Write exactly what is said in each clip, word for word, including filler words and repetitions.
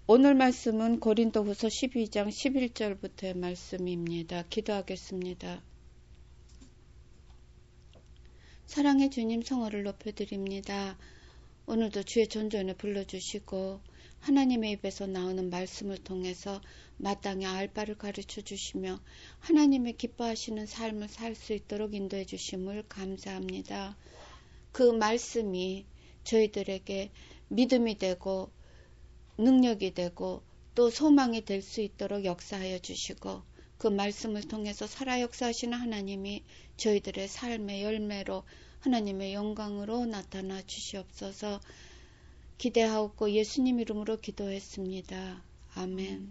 오늘 말씀은 고린도후서 십이 장 십일 절부터의 말씀입니다. 기도하겠습니다. 사랑의 주님, 성호를 높여드립니다. 오늘도 주의 존전에 불러주시고 하나님의 입에서 나오는 말씀을 통해서 마땅히 알 바를 가르쳐 주시며 하나님의 기뻐하시는 삶을 살 수 있도록 인도해 주심을 감사합니다. 그 말씀이 저희들에게 믿음이 되고 능력이 되고 또 소망이 될 수 있도록 역사하여 주시고 그 말씀을 통해서 살아 역사하시는 하나님이 저희들의 삶의 열매로 하나님의 영광으로 나타나 주시옵소서. 기대하옵고 예수님 이름으로 기도했습니다. 아멘.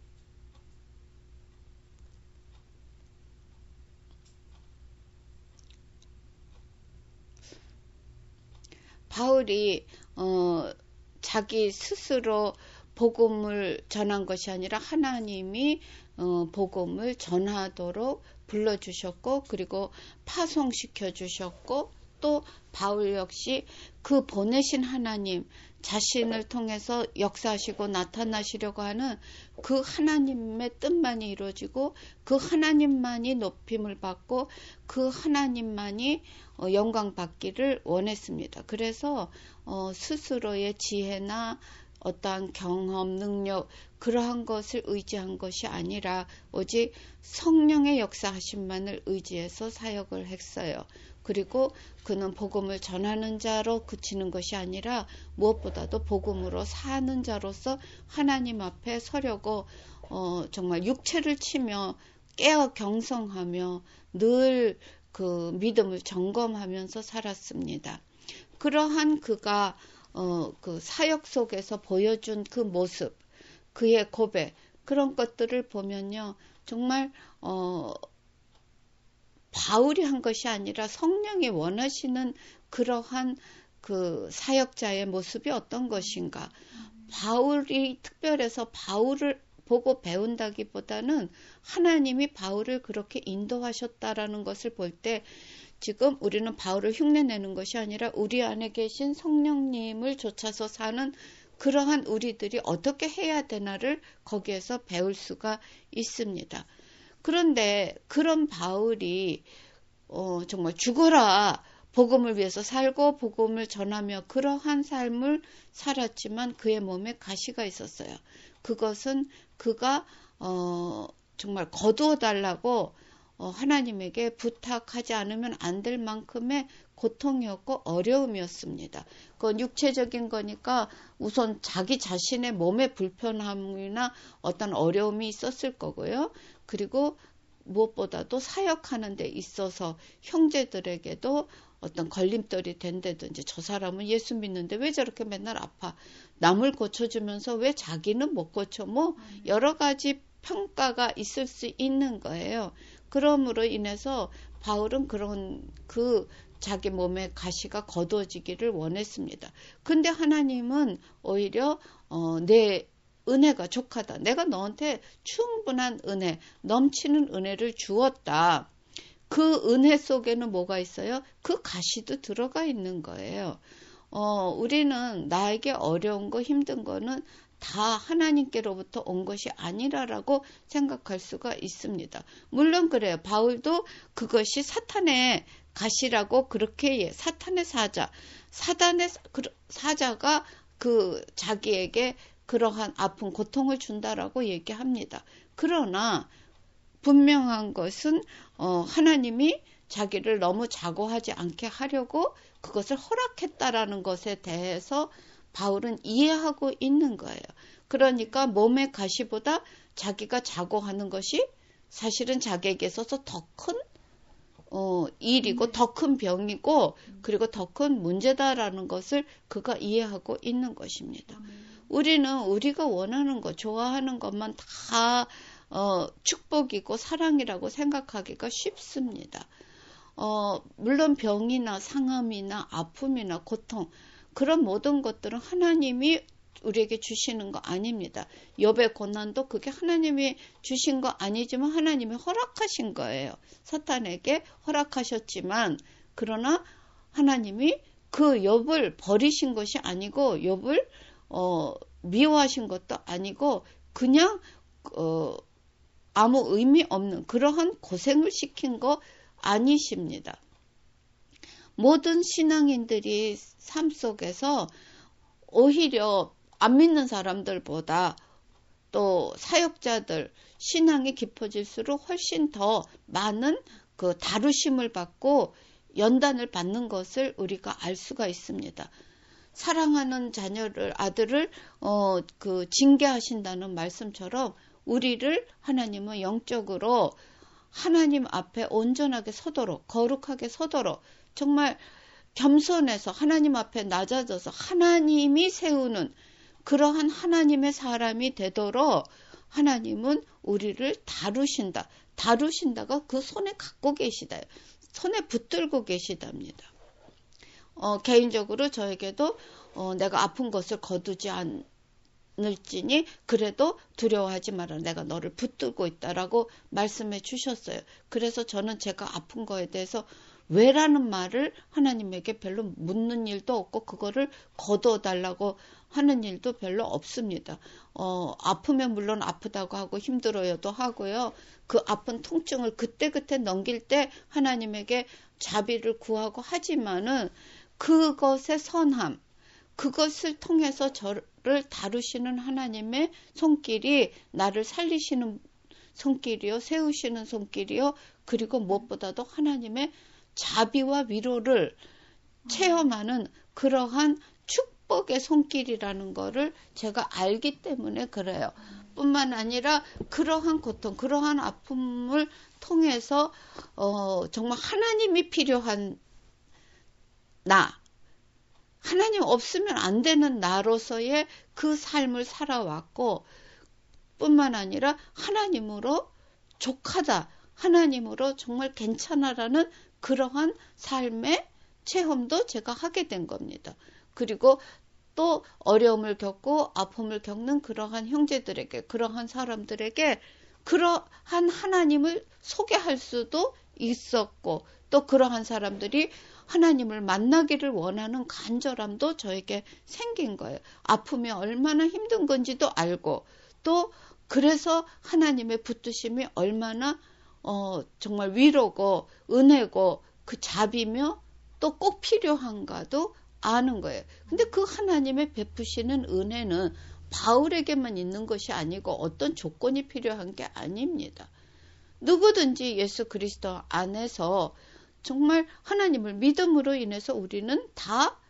바울이 어, 자기 스스로 복음을 전한 것이 아니라 하나님이 어, 복음을 전하도록 불러주셨고 그리고 파송시켜 주셨고 또 바울 역시 그 보내신 하나님 자신을 통해서 역사하시고 나타나시려고 하는 그 하나님의 뜻만이 이루어지고 그 하나님만이 높임을 받고 그 하나님만이 어, 영광 받기를 원했습니다. 그래서 어, 스스로의 지혜나 어떠한 경험, 능력 그러한 것을 의지한 것이 아니라 오직 성령의 역사하심만을 의지해서 사역을 했어요. 그리고 그는 복음을 전하는 자로 그치는 것이 아니라 무엇보다도 복음으로 사는 자로서 하나님 앞에 서려고 어, 정말 육체를 치며 깨어 경성하며 늘 그 믿음을 점검하면서 살았습니다. 그러한 그가 어, 그 사역 속에서 보여준 그 모습, 그의 고백, 그런 것들을 보면요, 정말 어, 바울이 한 것이 아니라 성령이 원하시는 그러한 그 사역자의 모습이 어떤 것인가. 바울이 특별해서 바울을 보고 배운다기보다는 하나님이 바울을 그렇게 인도하셨다라는 것을 볼 때 지금 우리는 바울을 흉내내는 것이 아니라 우리 안에 계신 성령님을 쫓아서 사는 그러한 우리들이 어떻게 해야 되나를 거기에서 배울 수가 있습니다. 그런데 그런 바울이 어, 정말 죽어라 복음을 위해서 살고 복음을 전하며 그러한 삶을 살았지만 그의 몸에 가시가 있었어요. 그것은 그가 어, 정말 거두어 달라고 어, 하나님에게 부탁하지 않으면 안 될 만큼의 고통이었고 어려움이었습니다. 그건 육체적인 거니까 우선 자기 자신의 몸의 불편함이나 어떤 어려움이 있었을 거고요. 그리고 무엇보다도 사역하는 데 있어서 형제들에게도 어떤 걸림돌이 된다든지 저 사람은 예수 믿는데 왜 저렇게 맨날 아파? 남을 고쳐주면서 왜 자기는 못 고쳐? 뭐 여러 가지 평가가 있을 수 있는 거예요. 그러므로 인해서 바울은 그런 그 자기 몸의 가시가 거두어지기를 원했습니다. 근데 하나님은 오히려 어, 내 은혜가 족하다. 내가 너한테 충분한 은혜, 넘치는 은혜를 주었다. 그 은혜 속에는 뭐가 있어요? 그 가시도 들어가 있는 거예요. 어, 우리는 나에게 어려운 거, 힘든 거는 다 하나님께로부터 온 것이 아니라라고 생각할 수가 있습니다. 물론 그래요. 바울도 그것이 사탄의 가시라고 그렇게 사탄의 사자, 사단의 사자가 그 자기에게 그러한 아픈 고통을 준다라고 얘기합니다. 그러나 분명한 것은 어, 하나님이 자기를 너무 자고하지 않게 하려고 그것을 허락했다라는 것에 대해서 바울은 이해하고 있는 거예요. 그러니까 몸의 가시보다 자기가 자고하는 것이 사실은 자기에게 있어서 더 큰 어, 일이고 더 큰 병이고 그리고 더 큰 문제다라는 것을 그가 이해하고 있는 것입니다. 우리는 우리가 원하는 것, 좋아하는 것만 다 어, 축복이고 사랑이라고 생각하기가 쉽습니다. 어, 물론 병이나 상함이나 아픔이나 고통 그런 모든 것들은 하나님이 우리에게 주시는 거 아닙니다. 욥의 고난도 그게 하나님이 주신 거 아니지만 하나님이 허락하신 거예요. 사탄에게 허락하셨지만 그러나 하나님이 그 욥을 버리신 것이 아니고 욥을 어, 미워하신 것도 아니고 그냥 어, 아무 의미 없는 그러한 고생을 시킨 거 아니십니다. 모든 신앙인들이 삶 속에서 오히려 안 믿는 사람들보다 또 사역자들 신앙이 깊어질수록 훨씬 더 많은 그 다루심을 받고 연단을 받는 것을 우리가 알 수가 있습니다. 사랑하는 자녀를 아들을 어, 그 징계하신다는 말씀처럼 우리를 하나님은 영적으로 하나님 앞에 온전하게 서도록 거룩하게 서도록 정말 겸손해서 하나님 앞에 낮아져서 하나님이 세우는 그러한 하나님의 사람이 되도록 하나님은 우리를 다루신다. 다루신다가 그 손에 갖고 계시다. 손에 붙들고 계시답니다. 어, 개인적으로 저에게도 어, 내가 아픈 것을 거두지 않을지니 그래도 두려워하지 마라. 내가 너를 붙들고 있다라고 말씀해 주셨어요. 그래서 저는 제가 아픈 거에 대해서 왜라는 말을 하나님에게 별로 묻는 일도 없고 그거를 거둬달라고 하는 일도 별로 없습니다. 어, 아프면 물론 아프다고 하고 힘들어요도 하고요. 그 아픈 통증을 그때그때 넘길 때 하나님에게 자비를 구하고 하지만은 그것의 선함, 그것을 통해서 저를 다루시는 하나님의 손길이 나를 살리시는 손길이요, 세우시는 손길이요, 그리고 무엇보다도 하나님의 자비와 위로를 체험하는 그러한 축복의 손길이라는 거를 제가 알기 때문에 그래요. 뿐만 아니라 그러한 고통, 그러한 아픔을 통해서 어, 정말 하나님이 필요한 나, 하나님 없으면 안 되는 나로서의 그 삶을 살아왔고 뿐만 아니라 하나님으로 족하다, 하나님으로 정말 괜찮아라는 그러한 삶의 체험도 제가 하게 된 겁니다. 그리고 또 어려움을 겪고 아픔을 겪는 그러한 형제들에게, 그러한 사람들에게 그러한 하나님을 소개할 수도 있었고 또 그러한 사람들이 하나님을 만나기를 원하는 간절함도 저에게 생긴 거예요. 아픔이 얼마나 힘든 건지도 알고 또 그래서 하나님의 붙드심이 얼마나 어, 정말 위로고 은혜고 그 자비며 또 꼭 필요한가도 아는 거예요. 근데 그 하나님의 베푸시는 은혜는 바울에게만 있는 것이 아니고 어떤 조건이 필요한 게 아닙니다. 누구든지 예수 그리스도 안에서 정말 하나님을 믿음으로 인해서 우리는 다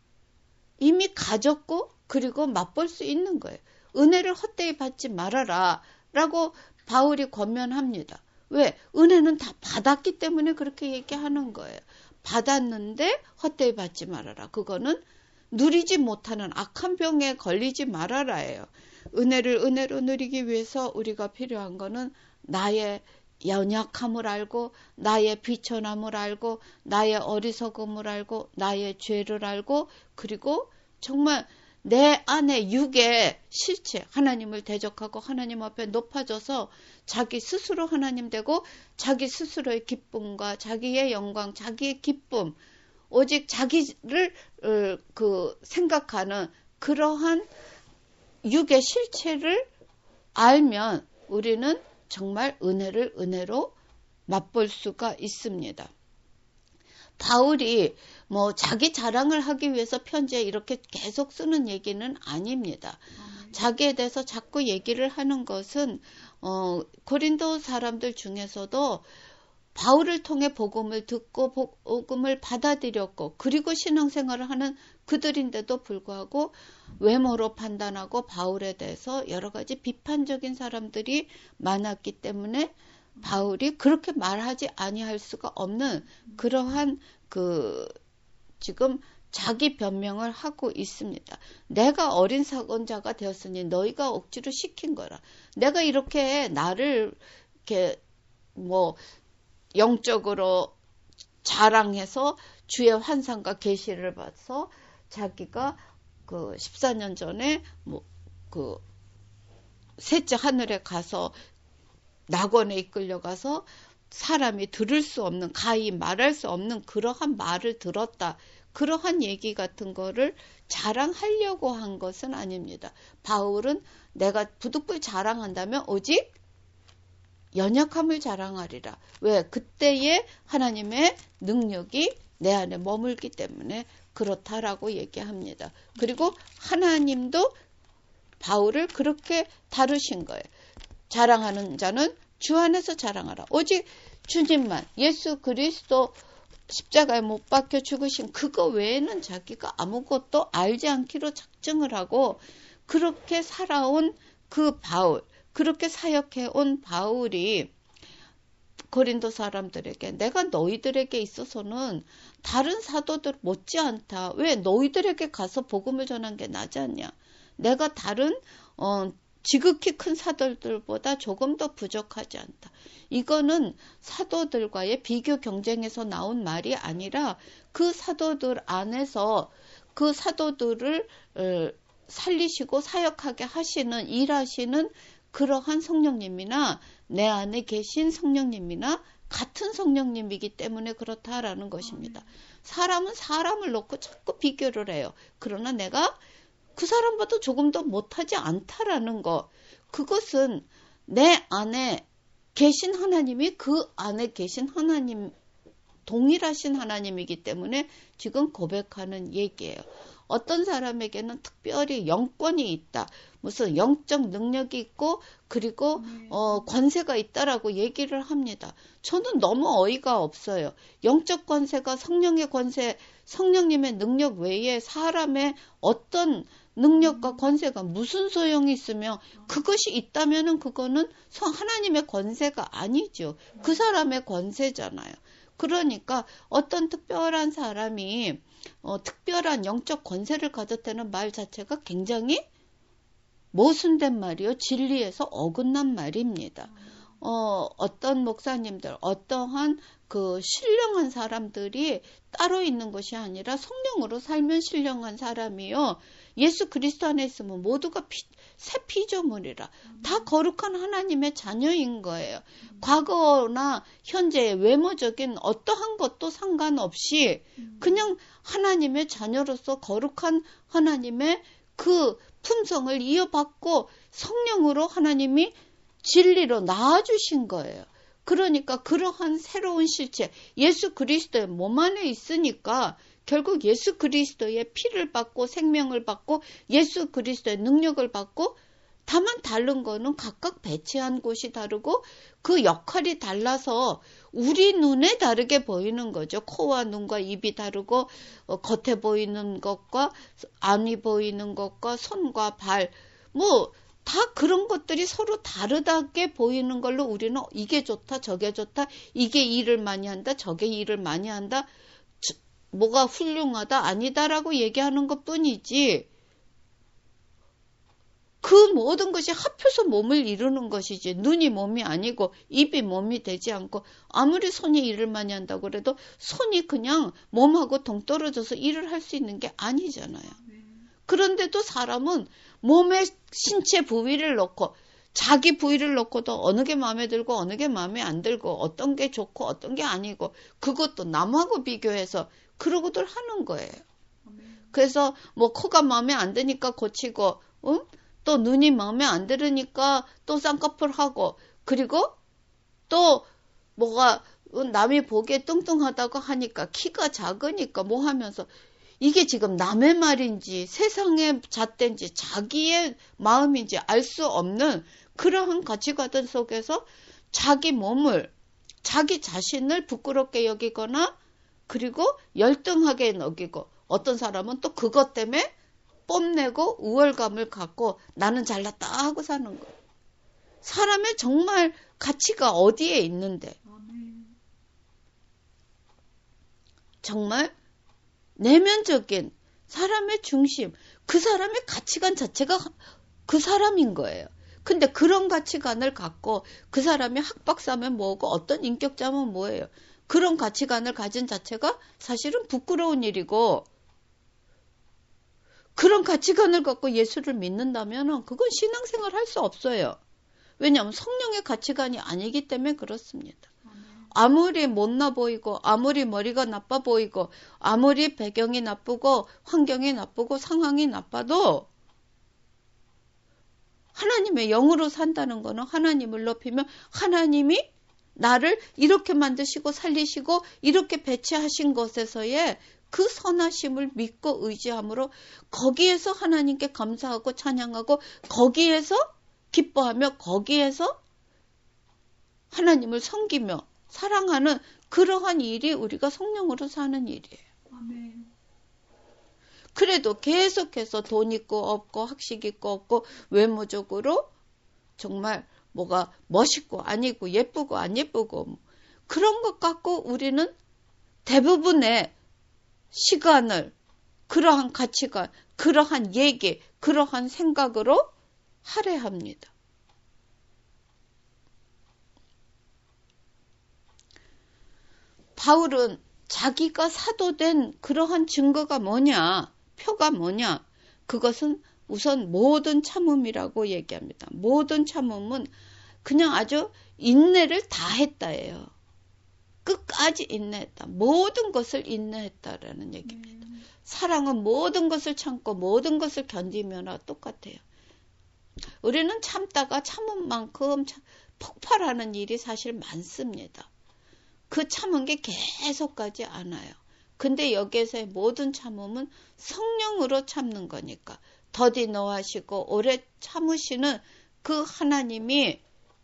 이미 가졌고 그리고 맛볼 수 있는 거예요. 은혜를 헛되이 받지 말아라 라고 바울이 권면합니다. 왜? 은혜는 다 받았기 때문에 그렇게 얘기하는 거예요. 받았는데 헛되이 받지 말아라. 그거는 누리지 못하는 악한 병에 걸리지 말아라예요. 은혜를 은혜로 누리기 위해서 우리가 필요한 거는 나의 연약함을 알고 나의 비천함을 알고 나의 어리석음을 알고 나의 죄를 알고 그리고 정말 내 안에 육의 실체 하나님을 대적하고 하나님 앞에 높아져서 자기 스스로 하나님 되고 자기 스스로의 기쁨과 자기의 영광 자기의 기쁨 오직 자기를 어, 그 생각하는 그러한 육의 실체를 알면 우리는 정말 은혜를 은혜로 맛볼 수가 있습니다. 바울이 뭐 자기 자랑을 하기 위해서 편지에 이렇게 계속 쓰는 얘기는 아닙니다. 자기에 대해서 자꾸 얘기를 하는 것은 어, 고린도 사람들 중에서도 바울을 통해 복음을 듣고 복음을 받아들였고 그리고 신앙생활을 하는 그들인데도 불구하고 외모로 판단하고 바울에 대해서 여러 가지 비판적인 사람들이 많았기 때문에 바울이 그렇게 말하지 아니할 수가 없는 그러한 그 지금 자기 변명을 하고 있습니다. 내가 어린 사건자가 되었으니 너희가 억지로 시킨 거라. 내가 이렇게 나를 이렇게 뭐 영적으로 자랑해서 주의 환상과 계시를 봐서 자기가 그 십사 년 전에 뭐 그 셋째 하늘에 가서 낙원에 이끌려가서 사람이 들을 수 없는 가히 말할 수 없는 그러한 말을 들었다. 그러한 얘기 같은 거를 자랑하려고 한 것은 아닙니다. 바울은 내가 부득불 자랑한다면 오직 연약함을 자랑하리라. 왜? 그때의 하나님의 능력이 내 안에 머물기 때문에 그렇다라고 얘기합니다. 그리고 하나님도 바울을 그렇게 다루신 거예요. 자랑하는 자는 주 안에서 자랑하라. 오직 주님만, 예수 그리스도 십자가에 못 박혀 죽으신 그거 외에는 자기가 아무것도 알지 않기로 작정을 하고 그렇게 살아온 그 바울, 그렇게 사역해온 바울이 고린도 사람들에게 내가 너희들에게 있어서는 다른 사도들 못지않다. 왜? 너희들에게 가서 복음을 전한 게 나지 않냐. 내가 다른 어, 지극히 큰 사도들보다 조금 더 부족하지 않다. 이거는 사도들과의 비교 경쟁에서 나온 말이 아니라 그 사도들 안에서 그 사도들을 어, 살리시고 사역하게 하시는, 일하시는 그러한 성령님이나 내 안에 계신 성령님이나 같은 성령님이기 때문에 그렇다라는 것입니다. 사람은 사람을 놓고 자꾸 비교를 해요. 그러나 내가 그 사람보다 조금 더 못하지 않다라는 거. 그것은 내 안에 계신 하나님이 그 안에 계신 하나님, 동일하신 하나님이기 때문에 지금 고백하는 얘기예요. 어떤 사람에게는 특별히 영권이 있다. 무슨 영적 능력이 있고 그리고 어, 권세가 있다라고 얘기를 합니다. 저는 너무 어이가 없어요. 영적 권세가 성령의 권세, 성령님의 능력 외에 사람의 어떤 능력과 권세가 무슨 소용이 있으며 그것이 있다면은 그거는 하나님의 권세가 아니죠. 그 사람의 권세잖아요. 그러니까 어떤 특별한 사람이 어, 특별한 영적 권세를 가졌다는 말 자체가 굉장히 모순된 말이요. 진리에서 어긋난 말입니다. 어, 어떤 목사님들, 어떠한 그 신령한 사람들이 따로 있는 것이 아니라 성령으로 살면 신령한 사람이요. 예수 그리스도 안에 있으면 모두가 피, 새 피조물이라. 다 거룩한 하나님의 자녀인 거예요. 과거나 현재의 외모적인 어떠한 것도 상관없이 그냥 하나님의 자녀로서 거룩한 하나님의 그 품성을 이어받고 성령으로 하나님이 진리로 낳아주신 거예요. 그러니까 그러한 새로운 실체, 예수 그리스도의 몸 안에 있으니까 결국 예수 그리스도의 피를 받고 생명을 받고 예수 그리스도의 능력을 받고 다만 다른 거는 각각 배치한 곳이 다르고 그 역할이 달라서 우리 눈에 다르게 보이는 거죠. 코와 눈과 입이 다르고 어, 겉에 보이는 것과 안이 보이는 것과 손과 발 뭐 다 그런 것들이 서로 다르다게 보이는 걸로 우리는 이게 좋다 저게 좋다 이게 일을 많이 한다 저게 일을 많이 한다 뭐가 훌륭하다 아니다라고 얘기하는 것뿐이지 그 모든 것이 합해서 몸을 이루는 것이지 눈이 몸이 아니고 입이 몸이 되지 않고 아무리 손이 일을 많이 한다고 그래도 손이 그냥 몸하고 동떨어져서 일을 할 수 있는 게 아니잖아요. 그런데도 사람은 몸의 신체 부위를 놓고 자기 부위를 놓고도 어느 게 마음에 들고 어느 게 마음에 안 들고 어떤 게 좋고 어떤 게 아니고 그것도 남하고 비교해서 그러고들 하는 거예요. 그래서 뭐 코가 마음에 안 드니까 고치고 응? 또 눈이 마음에 안 들으니까 또 쌍꺼풀 하고 그리고 또 뭐가 남이 보기에 뚱뚱하다고 하니까 키가 작으니까 뭐 하면서 이게 지금 남의 말인지 세상의 잣대인지 자기의 마음인지 알 수 없는 그러한 가치관들 속에서 자기 몸을 자기 자신을 부끄럽게 여기거나 그리고 열등하게 여기고 어떤 사람은 또 그것 때문에 뽐내고 우월감을 갖고 나는 잘났다 하고 사는 거예요. 사람의 정말 가치가 어디에 있는데 정말 내면적인 사람의 중심 그 사람의 가치관 자체가 그 사람인 거예요. 근데 그런 가치관을 갖고 그 사람이 학박사면 뭐고 어떤 인격자면 뭐예요. 그런 가치관을 가진 자체가 사실은 부끄러운 일이고 그런 가치관을 갖고 예수를 믿는다면 그건 신앙생활 할 수 없어요. 왜냐하면 성령의 가치관이 아니기 때문에 그렇습니다. 아무리 못나 보이고 아무리 머리가 나빠 보이고 아무리 배경이 나쁘고 환경이 나쁘고 상황이 나빠도 하나님의 영으로 산다는 거는 하나님을 높이면 하나님이 나를 이렇게 만드시고 살리시고 이렇게 배치하신 것에서의 그 선하심을 믿고 의지함으로 거기에서 하나님께 감사하고 찬양하고 거기에서 기뻐하며 거기에서 하나님을 섬기며 사랑하는 그러한 일이 우리가 성령으로 사는 일이에요. 아멘. 그래도 계속해서 돈 있고 없고 학식 있고 없고 외모적으로 정말 뭐가 멋있고 아니고 예쁘고 안 예쁘고 그런 것 갖고 우리는 대부분의 시간을 그러한 가치관, 그러한 얘기, 그러한 생각으로 할애합니다. 바울은 자기가 사도된 그러한 증거가 뭐냐, 표가 뭐냐, 그것은 우선 모든 참음이라고 얘기합니다. 모든 참음은 그냥 아주 인내를 다 했다예요. 끝까지 인내했다. 모든 것을 인내했다라는 얘기입니다. 음. 사랑은 모든 것을 참고 모든 것을 견디면서 똑같아요. 우리는 참다가 참은 만큼 폭발하는 일이 사실 많습니다. 그 참은 게 계속 가지 않아요. 근데 여기에서의 모든 참음은 성령으로 참는 거니까 더디 노하시고 오래 참으시는 그 하나님이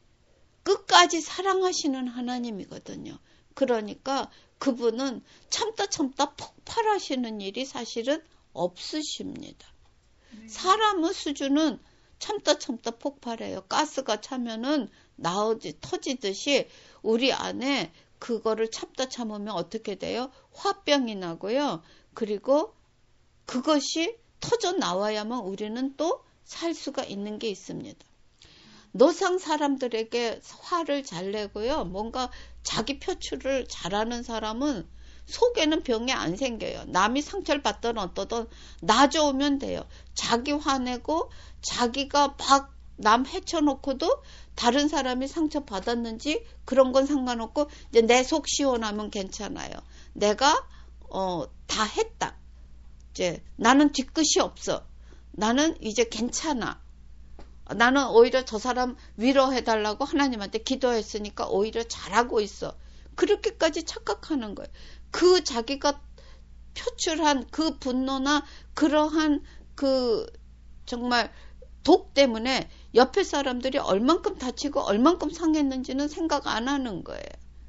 끝까지 사랑하시는 하나님이거든요. 그러니까 그분은 참다 참다 폭발하시는 일이 사실은 없으십니다. 네. 사람의 수준은 참다 참다 폭발해요. 가스가 차면은 나오지 터지듯이 우리 안에 그거를 참다 참으면 어떻게 돼요? 화병이 나고요. 그리고 그것이 터져 나와야만 우리는 또 살 수가 있는 게 있습니다. 노상 사람들에게 화를 잘 내고요. 뭔가 자기 표출을 잘하는 사람은 속에는 병이 안 생겨요. 남이 상처를 받든 어떠든 나 좋으면 돼요. 자기 화내고 자기가 막 남 헤쳐놓고도 다른 사람이 상처 받았는지 그런 건 상관없고 이제 내 속 시원하면 괜찮아요. 내가 어, 다 했다. 이제 나는 뒤끝이 없어. 나는 이제 괜찮아. 나는 오히려 저 사람 위로해달라고 하나님한테 기도했으니까 오히려 잘하고 있어. 그렇게까지 착각하는 거예요. 그 자기가 표출한 그 분노나 그러한 그 정말 독 때문에 옆에 사람들이 얼만큼 다치고 얼만큼 상했는지는 생각 안 하는 거예요.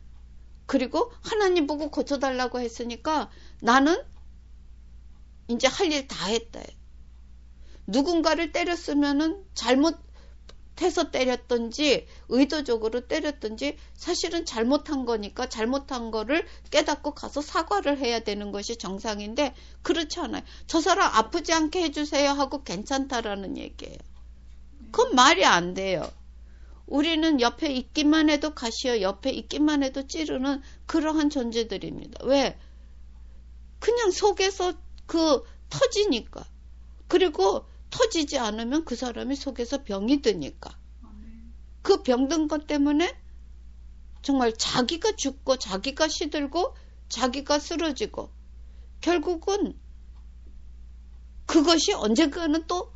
그리고 하나님 보고 고쳐달라고 했으니까 나는 이제 할 일 다 했다. 누군가를 때렸으면은 잘못해서 때렸든지 의도적으로 때렸든지 사실은 잘못한 거니까 잘못한 거를 깨닫고 가서 사과를 해야 되는 것이 정상인데 그렇지 않아요. 저 사람 아프지 않게 해주세요 하고 괜찮다라는 얘기예요. 그건 말이 안 돼요. 우리는 옆에 있기만 해도 가시어 옆에 있기만 해도 찌르는 그러한 존재들입니다. 왜? 그냥 속에서 그 터지니까. 그리고 터지지 않으면 그 사람이 속에서 병이 드니까. 그 병든 것 때문에 정말 자기가 죽고 자기가 시들고 자기가 쓰러지고 결국은 그것이 언젠가는 또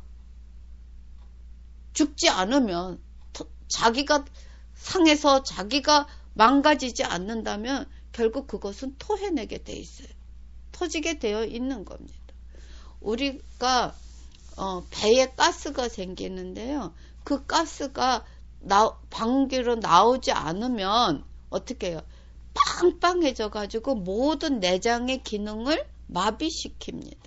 죽지 않으면 자기가 상해서 자기가 망가지지 않는다면 결국 그것은 토해내게 돼 있어요. 터지게 되어 있는 겁니다. 우리가 어, 배에 가스가 생기는데요. 그 가스가 나, 방귀로 나오지 않으면 어떻게 해요? 빵빵해져 가지고 모든 내장의 기능을 마비시킵니다.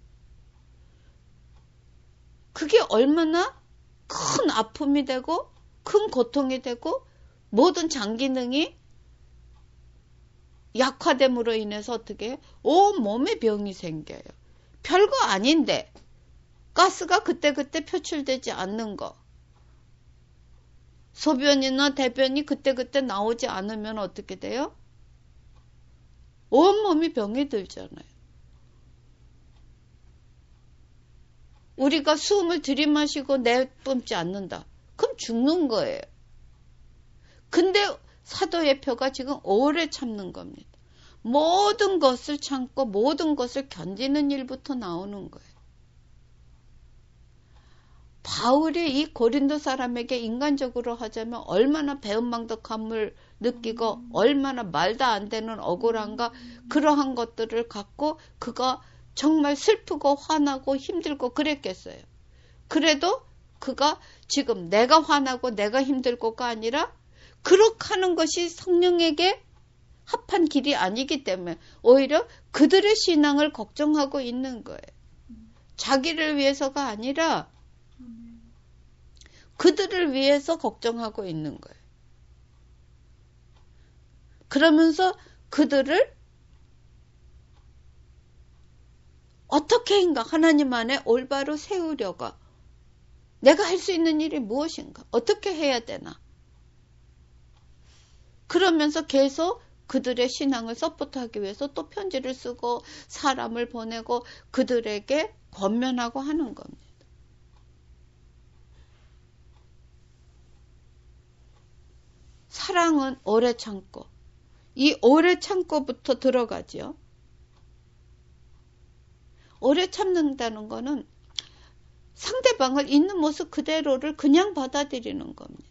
그게 얼마나 큰 아픔이 되고 큰 고통이 되고 모든 장 기능이 약화됨으로 인해서 어떻게 해요? 온 몸에 병이 생겨요. 별거 아닌데 가스가 그때그때 표출되지 않는 거. 소변이나 대변이 그때그때 나오지 않으면 어떻게 돼요? 온몸이 병이 들잖아요. 우리가 숨을 들이마시고 내뿜지 않는다. 그럼 죽는 거예요. 근데 사도의 표가 지금 오래 참는 겁니다. 모든 것을 참고 모든 것을 견디는 일부터 나오는 거예요. 바울이 이 고린도 사람에게 인간적으로 하자면 얼마나 배은망덕함을 느끼고 음. 얼마나 말도 안 되는 억울함과 그러한 것들을 갖고 그가 정말 슬프고 화나고 힘들고 그랬겠어요. 그래도 그가 지금 내가 화나고 내가 힘들고가 아니라 그렇게 하는 것이 성령에게 합한 길이 아니기 때문에 오히려 그들의 신앙을 걱정하고 있는 거예요. 자기를 위해서가 아니라 그들을 위해서 걱정하고 있는 거예요. 그러면서 그들을 어떻게인가 하나님 안에 올바로 세우려고 내가 할 수 있는 일이 무엇인가? 어떻게 해야 되나? 그러면서 계속 그들의 신앙을 서포트하기 위해서 또 편지를 쓰고 사람을 보내고 그들에게 권면하고 하는 겁니다. 사랑은 오래 참고 이 오래 참고부터 들어가죠. 오래 참는다는 거는 상대방을 있는 모습 그대로를 그냥 받아들이는 겁니다.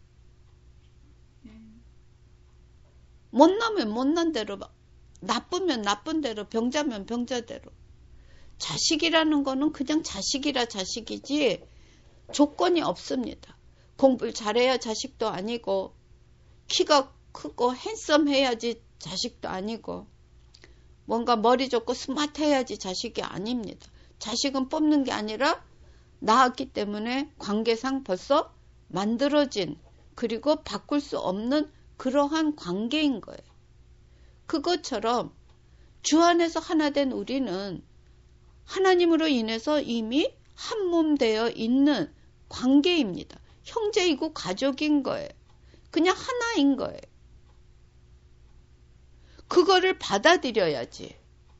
못나면 못난 대로, 나쁘면 나쁜 대로, 병자면 병자대로. 자식이라는 거는 그냥 자식이라 자식이지 조건이 없습니다. 공부를 잘해야 자식도 아니고 키가 크고 핸섬해야지 자식도 아니고 뭔가 머리 좋고 스마트해야지 자식이 아닙니다. 자식은 뽑는 게 아니라 낳았기 때문에 관계상 벌써 만들어진 그리고 바꿀 수 없는 그러한 관계인 거예요. 그것처럼 주 안에서 하나 된 우리는 하나님으로 인해서 이미 한 몸 되어 있는 관계입니다. 형제이고 가족인 거예요. 그냥 하나인 거예요. 그거를 받아들여야지.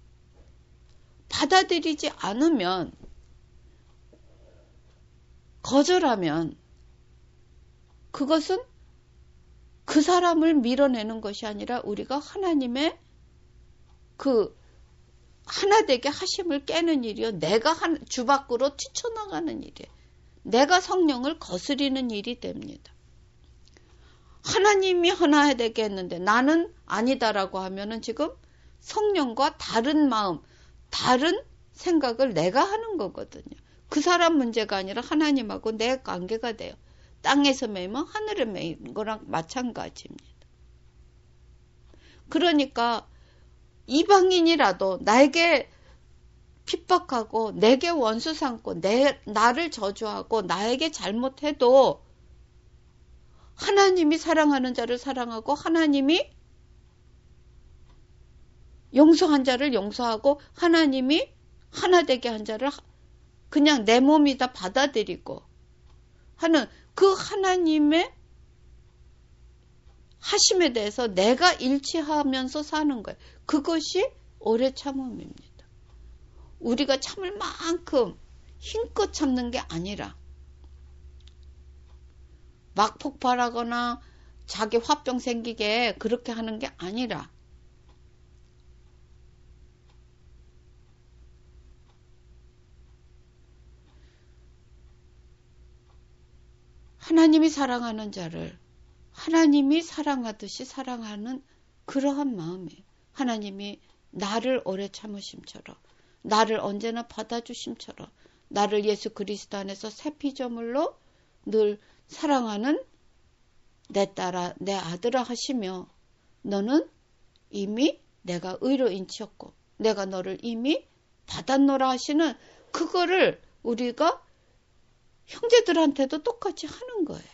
받아들이지 않으면, 거절하면 그것은 그 사람을 밀어내는 것이 아니라 우리가 하나님의 그 하나 되게 하심을 깨는 일이요. 내가 한, 주 밖으로 뛰쳐나가는 일이에요. 내가 성령을 거스리는 일이 됩니다. 하나님이 하나 되게 했는데 나는 아니다라고 하면은 지금 성령과 다른 마음, 다른 생각을 내가 하는 거거든요. 그 사람 문제가 아니라 하나님하고 내 관계가 돼요. 땅에서 매이면 하늘에 매인 거랑 마찬가지입니다. 그러니까 이방인이라도 나에게 핍박하고 내게 원수 삼고 내, 나를 저주하고 나에게 잘못해도 하나님이 사랑하는 자를 사랑하고 하나님이 용서한 자를 용서하고 하나님이 하나 되게 한 자를 그냥 내 몸이다 받아들이고 하는 그 하나님의 하심에 대해서 내가 일치하면서 사는 거예요. 그것이 오래 참음입니다. 우리가 참을 만큼 힘껏 참는 게 아니라 막 폭발하거나 자기 화병 생기게 그렇게 하는 게 아니라 하나님이 사랑하는 자를 하나님이 사랑하듯이 사랑하는 그러한 마음이에요. 하나님이 나를 오래 참으심처럼 나를 언제나 받아주심처럼 나를 예수 그리스도 안에서 새 피조물로 늘 사랑하는 내 딸아 내 아들아 하시며 너는 이미 내가 의로 인치었고 내가 너를 이미 받았노라 하시는 그거를 우리가 형제들한테도 똑같이 하는 거예요.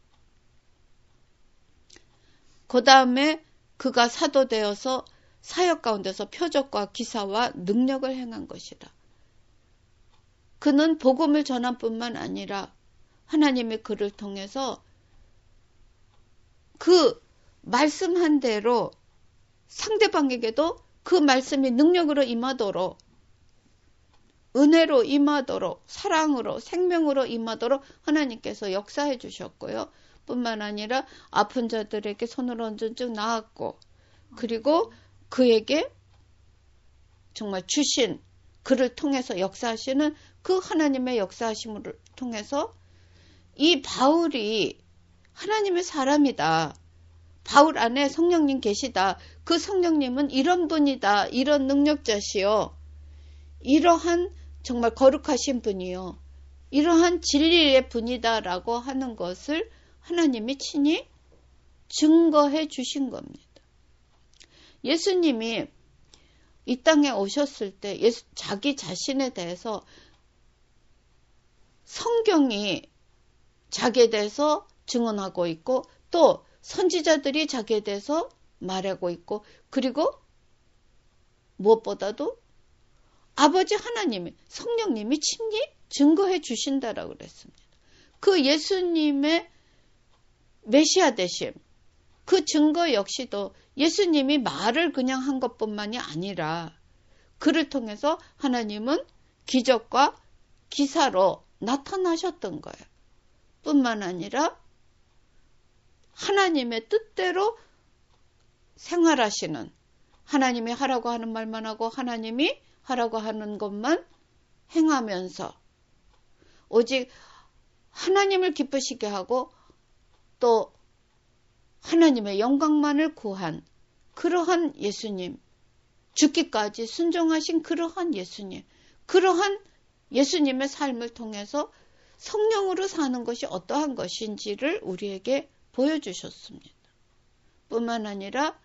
그 다음에 그가 사도되어서 사역 가운데서 표적과 기사와 능력을 행한 것이다. 그는 복음을 전한 뿐만 아니라 하나님의 그를 통해서 그 말씀한 대로 상대방에게도 그 말씀이 능력으로 임하도록 은혜로 임하도록 사랑으로 생명으로 임하도록 하나님께서 역사해 주셨고요. 뿐만 아니라 아픈 자들에게 손을 얹은 즉 나았고, 그리고 그에게 정말 주신 그를 통해서 역사하시는 그 하나님의 역사하심을 통해서 이 바울이 하나님의 사람이다. 바울 안에 성령님 계시다. 그 성령님은 이런 분이다. 이런 능력자시요. 이러한 정말 거룩하신 분이요. 이러한 진리의 분이다라고 하는 것을 하나님이 친히 증거해 주신 겁니다. 예수님이 이 땅에 오셨을 때 예수, 자기 자신에 대해서 성경이 자기에 대해서 증언하고 있고 또 선지자들이 자기에 대해서 말하고 있고 그리고 무엇보다도 아버지 하나님이 성령님이 친히 증거해 주신다라고 그랬습니다. 그 예수님의 메시아 되심 그 증거 역시도 예수님이 말을 그냥 한 것뿐만이 아니라 그를 통해서 하나님은 기적과 기사로 나타나셨던 거예요. 뿐만 아니라 하나님의 뜻대로 생활하시는 하나님이 하라고 하는 말만 하고 하나님이 하라고 하는 것만 행하면서 오직 하나님을 기쁘시게 하고 또 하나님의 영광만을 구한 그러한 예수님, 죽기까지 순종하신 그러한 예수님, 그러한 예수님의 삶을 통해서 성령으로 사는 것이 어떠한 것인지를 우리에게 보여주셨습니다. 뿐만 아니라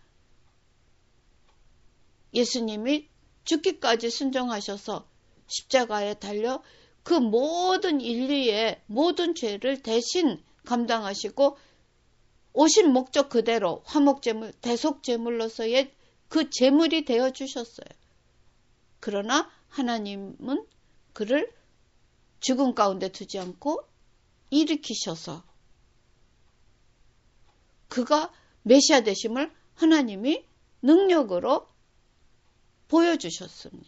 예수님이 죽기까지 순종하셔서 십자가에 달려 그 모든 인류의 모든 죄를 대신 감당하시고 오신 목적 그대로 화목제물, 대속제물로서의 그 제물이 되어주셨어요. 그러나 하나님은 그를 죽음 가운데 두지 않고 일으키셔서 그가 메시아 되심을 하나님이 능력으로 보여주셨습니다.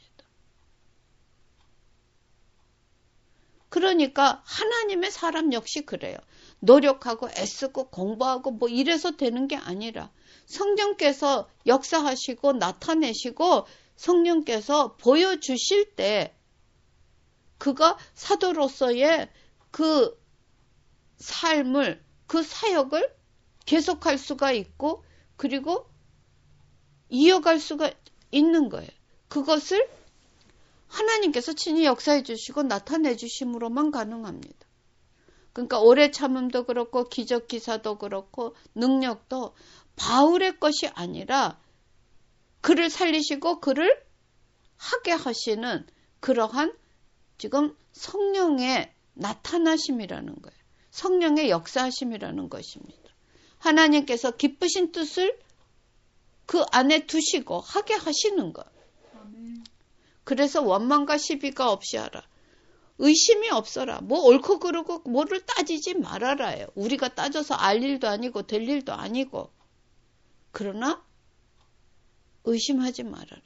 그러니까 하나님의 사람 역시 그래요. 노력하고 애쓰고 공부하고 뭐 이래서 되는 게 아니라 성령께서 역사하시고 나타내시고 성령께서 보여주실 때 그가 사도로서의 그 삶을 그 사역을 계속할 수가 있고 그리고 이어갈 수가 있는 거예요. 그것을 하나님께서 친히 역사해 주시고 나타내 주심으로만 가능합니다. 그러니까 오래 참음도 그렇고 기적 기사도 그렇고 능력도 바울의 것이 아니라 그를 살리시고 그를 하게 하시는 그러한 지금 성령의 나타나심이라는 거예요. 성령의 역사하심이라는 것입니다. 하나님께서 기쁘신 뜻을 그 안에 두시고 하게 하시는 것. 그래서 원망과 시비가 없이 하라. 의심이 없어라. 뭐 옳고 그르고 뭐를 따지지 말아라요. 우리가 따져서 알 일도 아니고 될 일도 아니고. 그러나 의심하지 말아라.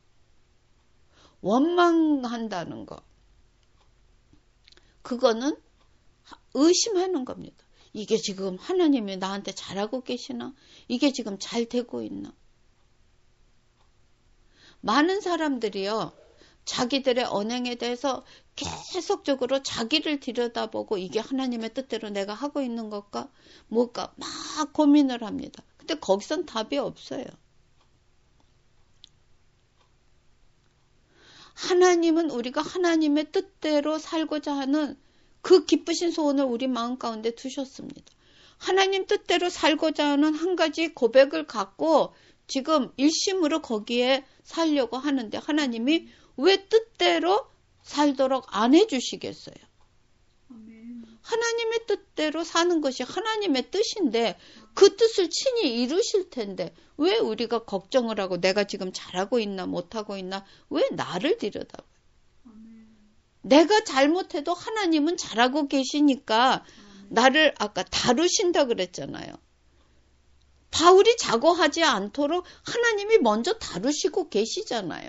원망한다는 거. 그거는 의심하는 겁니다. 이게 지금 하나님이 나한테 잘하고 계시나? 이게 지금 잘 되고 있나? 많은 사람들이요. 자기들의 언행에 대해서 계속적으로 자기를 들여다보고 이게 하나님의 뜻대로 내가 하고 있는 것과 뭘까 막 고민을 합니다. 근데 거기선 답이 없어요. 하나님은 우리가 하나님의 뜻대로 살고자 하는 그 기쁘신 소원을 우리 마음 가운데 두셨습니다. 하나님 뜻대로 살고자 하는 한 가지 고백을 갖고 지금 일심으로 거기에 살려고 하는데 하나님이 왜 뜻대로 살도록 안 해주시겠어요? 하나님의 뜻대로 사는 것이 하나님의 뜻인데 그 뜻을 친히 이루실 텐데 왜 우리가 걱정을 하고 내가 지금 잘하고 있나 못하고 있나 왜 나를 들여다봐요? 내가 잘못해도 하나님은 잘하고 계시니까 나를 아까 다루신다 그랬잖아요. 바울이 자고하지 않도록 하나님이 먼저 다루시고 계시잖아요.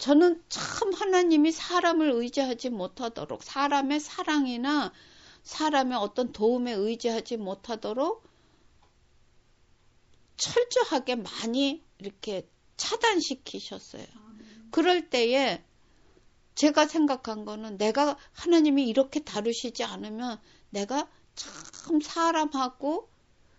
저는 참 하나님이 사람을 의지하지 못하도록, 사람의 사랑이나 사람의 어떤 도움에 의지하지 못하도록 철저하게 많이 이렇게 차단시키셨어요. 그럴 때에 제가 생각한 거는 내가 하나님이 이렇게 다루시지 않으면 내가 참 사람하고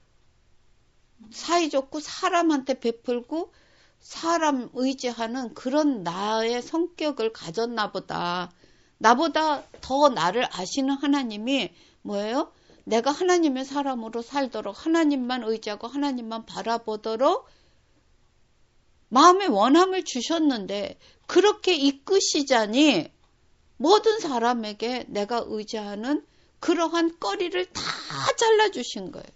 사이좋고 사람한테 베풀고 사람 의지하는 그런 나의 성격을 가졌나 보다. 나보다 더 나를 아시는 하나님이 뭐예요? 내가 하나님의 사람으로 살도록 하나님만 의지하고 하나님만 바라보도록 마음의 원함을 주셨는데 그렇게 이끄시자니 모든 사람에게 내가 의지하는 그러한 꺼리를 다 잘라주신 거예요.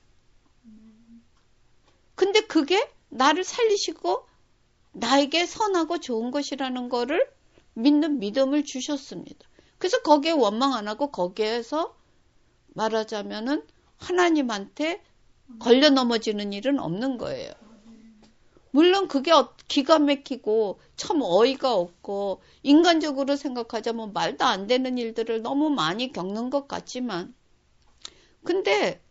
근데 그게 나를 살리시고 나에게 선하고 좋은 것이라는 거를 믿는 믿음을 주셨습니다. 그래서 거기에 원망 안 하고 거기에서 말하자면은 하나님한테 걸려 넘어지는 일은 없는 거예요. 물론 그게 기가 막히고 참 어이가 없고 인간적으로 생각하자면 말도 안 되는 일들을 너무 많이 겪는 것 같지만 근데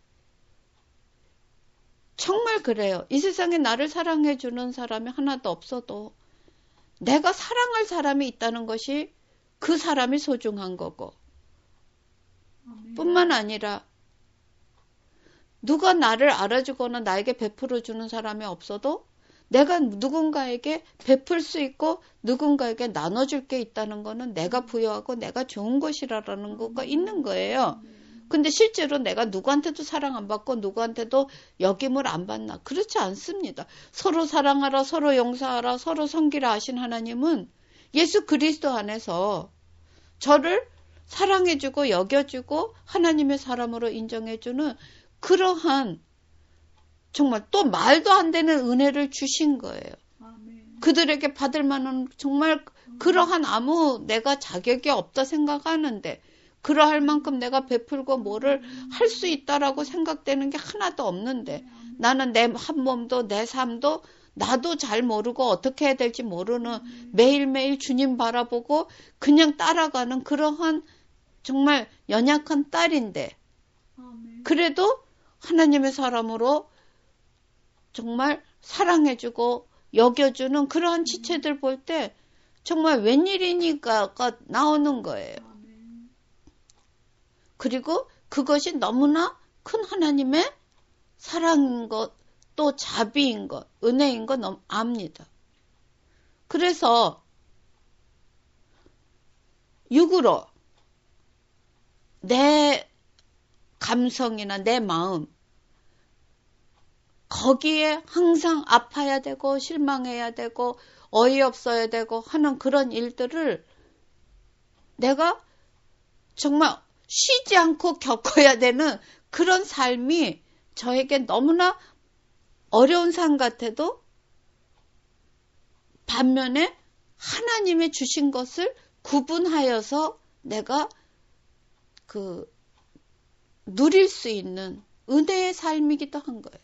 정말 그래요. 이 세상에 나를 사랑해 주는 사람이 하나도 없어도 내가 사랑할 사람이 있다는 것이 그 사람이 소중한 거고 뿐만 아니라 누가 나를 알아주거나 나에게 베풀어 주는 사람이 없어도 내가 누군가에게 베풀 수 있고 누군가에게 나눠줄 게 있다는 거는 내가 부여하고 내가 좋은 것이라는 거가 있는 거예요. 근데 실제로 내가 누구한테도 사랑 안 받고 누구한테도 역임을 안 받나? 그렇지 않습니다. 서로 사랑하라, 서로 용서하라, 서로 섬기라 하신 하나님은 예수 그리스도 안에서 저를 사랑해주고 여겨주고 하나님의 사람으로 인정해주는 그러한 정말 또 말도 안 되는 은혜를 주신 거예요. 아멘. 그들에게 받을 만한 정말 그러한 아무 내가 자격이 없다 생각하는데 그러할 만큼 내가 베풀고 뭐를 할 수 있다라고 생각되는 게 하나도 없는데 나는 내 한 몸도 내 삶도 나도 잘 모르고 어떻게 해야 될지 모르는 매일매일 주님 바라보고 그냥 따라가는 그러한 정말 연약한 딸인데 그래도 하나님의 사람으로 정말 사랑해주고 여겨주는 그러한 지체들 볼 때 정말 웬일이니까가 나오는 거예요. 그리고 그것이 너무나 큰 하나님의 사랑인 것, 또 자비인 것, 은혜인 것 너무 압니다. 그래서 육으로 내 감성이나 내 마음 거기에 항상 아파야 되고 실망해야 되고 어이없어야 되고 하는 그런 일들을 내가 정말 쉬지 않고 겪어야 되는 그런 삶이 저에게 너무나 어려운 삶 같아도 반면에 하나님의 주신 것을 구분하여서 내가 그 누릴 수 있는 은혜의 삶이기도 한 거예요.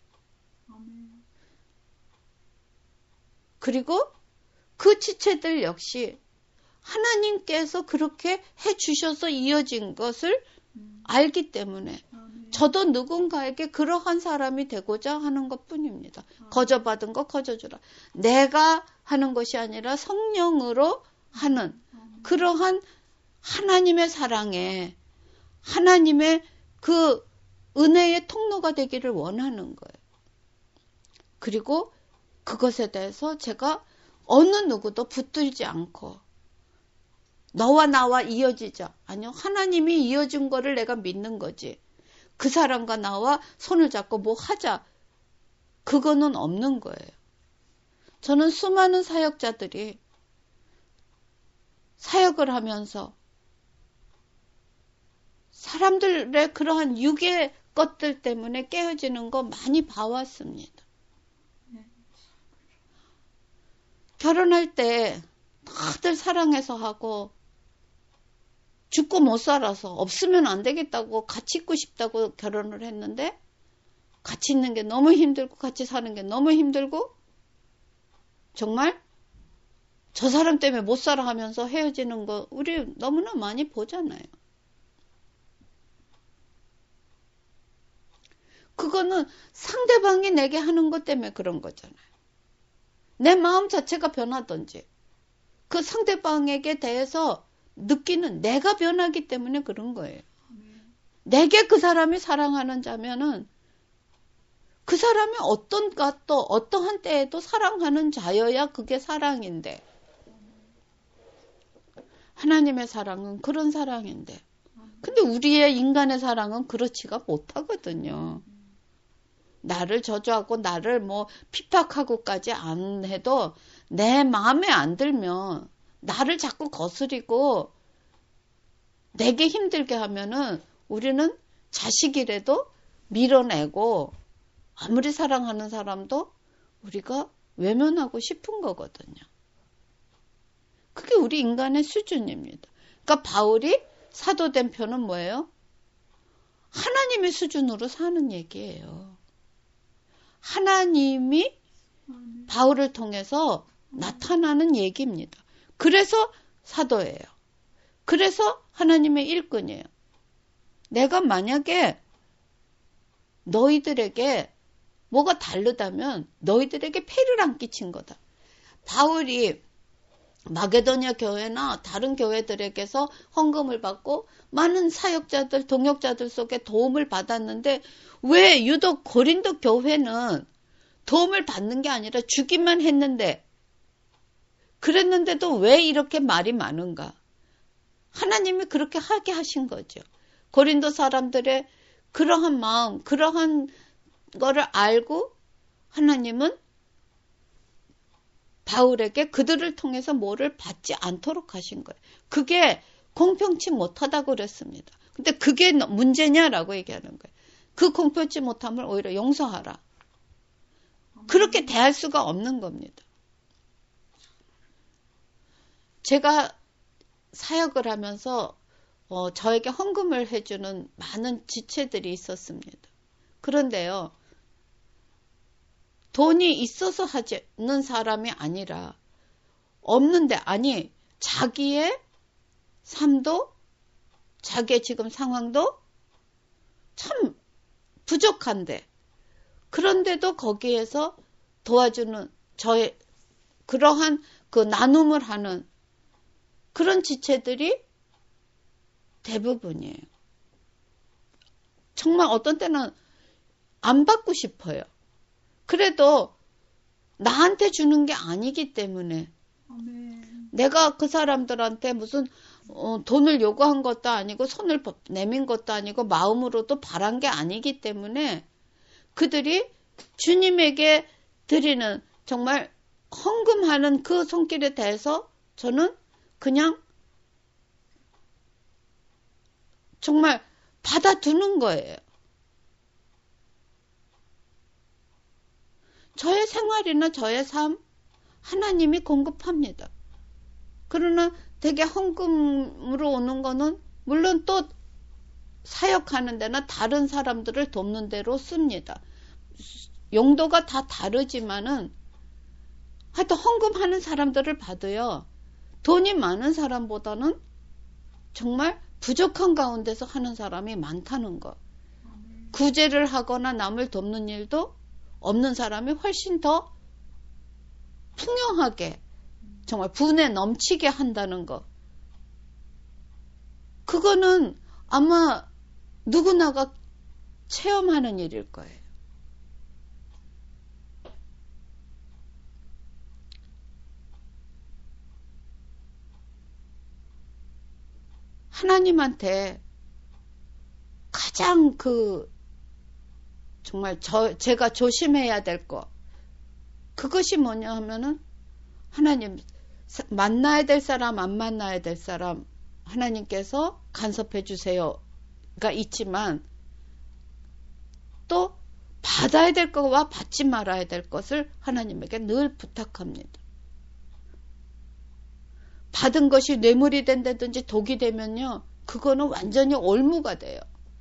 그리고 그 지체들 역시 하나님께서 그렇게 해주셔서 이어진 것을 알기 때문에 저도 누군가에게 그러한 사람이 되고자 하는 것뿐입니다. 거저받은 거 거저주라. 내가 하는 것이 아니라 성령으로 하는 그러한 하나님의 사랑에 하나님의 그 은혜의 통로가 되기를 원하는 거예요. 그리고 그것에 대해서 제가 어느 누구도 붙들지 않고 너와 나와 이어지자. 아니요. 하나님이 이어준 거를 내가 믿는 거지. 그 사람과 나와 손을 잡고 뭐 하자. 그거는 없는 거예요. 저는 수많은 사역자들이 사역을 하면서 사람들의 그러한 육의 것들 때문에 깨어지는 거 많이 봐왔습니다. 결혼할 때 다들 사랑해서 하고 죽고 못 살아서 없으면 안 되겠다고 같이 있고 싶다고 결혼을 했는데 같이 있는 게 너무 힘들고 같이 사는 게 너무 힘들고 정말 저 사람 때문에 못 살아 하면서 헤어지는 거 우리 너무나 많이 보잖아요. 그거는 상대방이 내게 하는 것 때문에 그런 거잖아요. 내 마음 자체가 변하든지 그 상대방에게 대해서 느끼는 내가 변하기 때문에 그런 거예요. 내게 그 사람이 사랑하는 자면은 그 사람이 어떤 것도 어떠한 때에도 사랑하는 자여야 그게 사랑인데 하나님의 사랑은 그런 사랑인데 근데 우리의 인간의 사랑은 그렇지가 못하거든요. 나를 저주하고 나를 뭐 핍박하고까지 안 해도 내 마음에 안 들면 나를 자꾸 거스리고 내게 힘들게 하면은 우리는 자식이라도 밀어내고 아무리 사랑하는 사람도 우리가 외면하고 싶은 거거든요. 그게 우리 인간의 수준입니다. 그러니까 바울이 사도된 표는 뭐예요? 하나님의 수준으로 사는 얘기예요. 하나님이 바울을 통해서 나타나는 얘기입니다. 그래서 사도예요. 그래서 하나님의 일꾼이에요. 내가 만약에 너희들에게 뭐가 다르다면 너희들에게 폐를 안 끼친 거다. 바울이 마게도냐 교회나 다른 교회들에게서 헌금을 받고 많은 사역자들, 동역자들 속에 도움을 받았는데 왜 유독 고린도 교회는 도움을 받는 게 아니라 주기만 했는데 그랬는데도 왜 이렇게 말이 많은가? 하나님이 그렇게 하게 하신 거죠. 고린도 사람들의 그러한 마음, 그러한 거를 알고 하나님은 바울에게 그들을 통해서 뭐를 받지 않도록 하신 거예요. 그게 공평치 못하다고 그랬습니다. 근데 그게 문제냐라고 얘기하는 거예요. 그 공평치 못함을 오히려 용서하라. 그렇게 대할 수가 없는 겁니다. 제가 사역을 하면서 어, 저에게 헌금을 해주는 많은 지체들이 있었습니다. 그런데요, 돈이 있어서 하는 사람이 아니라 없는데 아니 자기의 삶도 자기의 지금 상황도 참 부족한데 그런데도 거기에서 도와주는 저의 그러한 그 나눔을 하는 그런 지체들이 대부분이에요. 정말 어떤 때는 안 받고 싶어요. 그래도 나한테 주는 게 아니기 때문에 아멘. 내가 그 사람들한테 무슨 어, 돈을 요구한 것도 아니고 손을 내민 것도 아니고 마음으로도 바란 게 아니기 때문에 그들이 주님에게 드리는 정말 헌금하는 그 손길에 대해서 저는 그냥 정말 받아두는 거예요. 저의 생활이나 저의 삶 하나님이 공급합니다. 그러나 되게 헌금으로 오는 거는 물론 또 사역하는 데나 다른 사람들을 돕는 데로 씁니다. 용도가 다 다르지만은 하여튼 헌금하는 사람들을 봐도요. 돈이 많은 사람보다는 정말 부족한 가운데서 하는 사람이 많다는 거. 구제를 하거나 남을 돕는 일도 없는 사람이 훨씬 더 풍요하게 정말 분에 넘치게 한다는 거. 그거는 아마 누구나가 체험하는 일일 거예요. 하나님한테 가장 그 정말 저 제가 조심해야 될 거 그것이 뭐냐 하면은 하나님 만나야 될 사람 안 만나야 될 사람 하나님께서 간섭해 주세요가 있지만 또 받아야 될 것과 받지 말아야 될 것을 하나님에게 늘 부탁합니다. 받은 것이 뇌물이 된다든지 독이 되면요 그거는 완전히 올무가 돼요.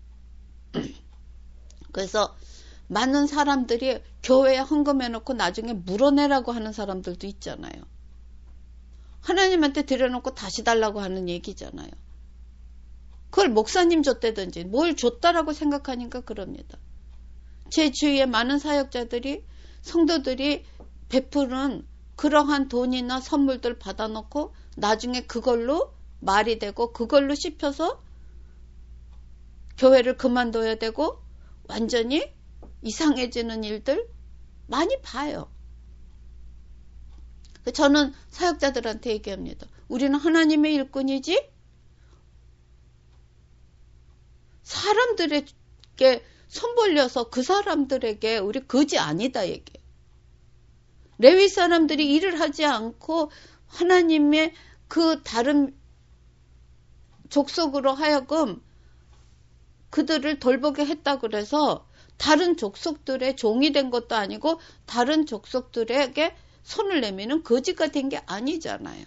그래서 많은 사람들이 교회에 헌금해놓고 나중에 물어내라고 하는 사람들도 있잖아요. 하나님한테 드려놓고 다시 달라고 하는 얘기잖아요. 그걸 목사님 줬다든지 뭘 줬다라고 생각하니까 그럽니다. 제 주위에 많은 사역자들이 성도들이 베푸는 그러한 돈이나 선물들 받아놓고 나중에 그걸로 말이 되고 그걸로 씹혀서 교회를 그만둬야 되고 완전히 이상해지는 일들 많이 봐요. 저는 사역자들한테 얘기합니다. 우리는 하나님의 일꾼이지 사람들에게 손 벌려서 그 사람들에게 우리 거지 아니다 얘기해요. 레위 사람들이 일을 하지 않고 하나님의 그 다른 족속으로 하여금 그들을 돌보게 했다 그래서 다른 족속들의 종이 된 것도 아니고 다른 족속들에게 손을 내미는 거지가 된 게 아니잖아요.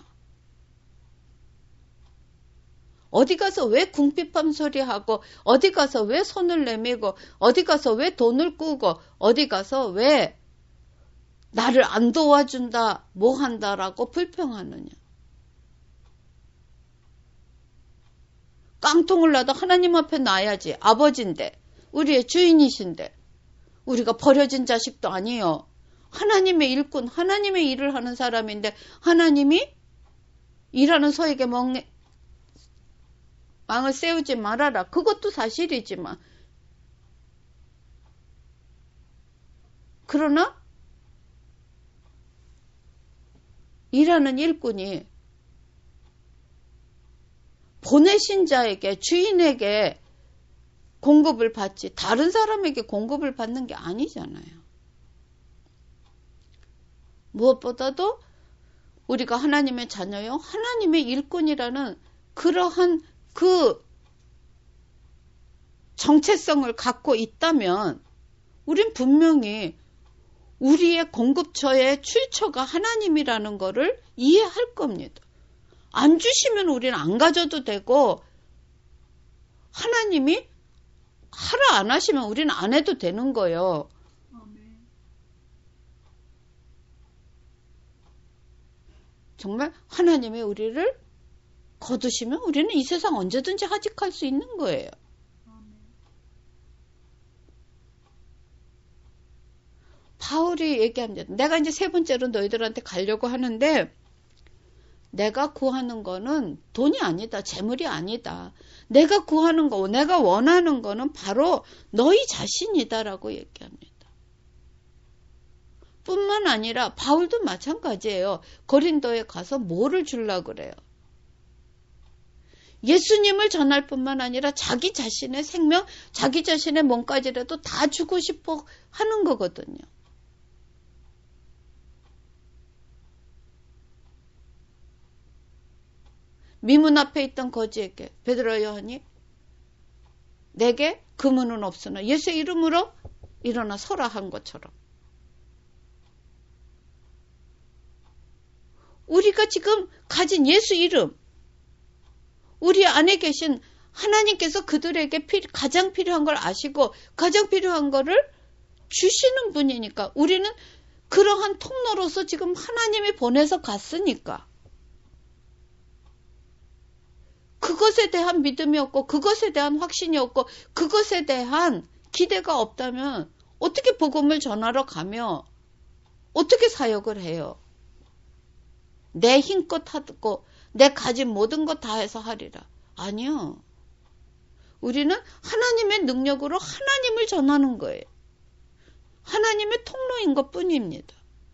어디 가서 왜 궁핍함 소리하고 어디 가서 왜 손을 내밀고 어디 가서 왜 돈을 꾸고 어디 가서 왜 나를 안 도와준다 뭐 한다라고 불평하느냐. 깡통을 놔도 하나님 앞에 놔야지. 아버지인데 우리의 주인이신데 우리가 버려진 자식도 아니에요. 하나님의 일꾼 하나님의 일을 하는 사람인데 하나님이 일하는 소에게 멍 망을 세우지 말아라. 그것도 사실이지만 그러나 일하는 일꾼이 보내신 자에게 주인에게 공급을 받지 다른 사람에게 공급을 받는 게 아니잖아요. 무엇보다도 우리가 하나님의 자녀요 하나님의 일꾼이라는 그러한 그 정체성을 갖고 있다면 우린 분명히 우리의 공급처의 출처가 하나님이라는 것을 이해할 겁니다. 안 주시면 우리는 안 가져도 되고 하나님이 하라 안 하시면 우리는 안 해도 되는 거예요. 정말 하나님이 우리를 거두시면 우리는 이 세상 언제든지 하직할 수 있는 거예요. 바울이 얘기합니다. 내가 이제 세 번째로 너희들한테 가려고 하는데 내가 구하는 거는 돈이 아니다. 재물이 아니다. 내가 구하는 거, 내가 원하는 거는 바로 너희 자신이다라고 얘기합니다. 뿐만 아니라 바울도 마찬가지예요. 고린도에 가서 뭐를 주려고 그래요? 예수님을 전할 뿐만 아니라 자기 자신의 생명, 자기 자신의 몸까지라도 다 주고 싶어 하는 거거든요. 미문 앞에 있던 거지에게 베드로 요한이 내게 금은은 없으나 예수의 이름으로 일어나 서라 한 것처럼 우리가 지금 가진 예수 이름 우리 안에 계신 하나님께서 그들에게 필, 가장 필요한 걸 아시고 가장 필요한 거를 주시는 분이니까 우리는 그러한 통로로서 지금 하나님이 보내서 갔으니까 그것에 대한 믿음이 없고 그것에 대한 확신이 없고 그것에 대한 기대가 없다면 어떻게 복음을 전하러 가며 어떻게 사역을 해요? 내 힘껏 하고 내 가진 모든 것 다 해서 하리라. 아니요. 우리는 하나님의 능력으로 하나님을 전하는 거예요. 하나님의 통로인 것뿐입니다.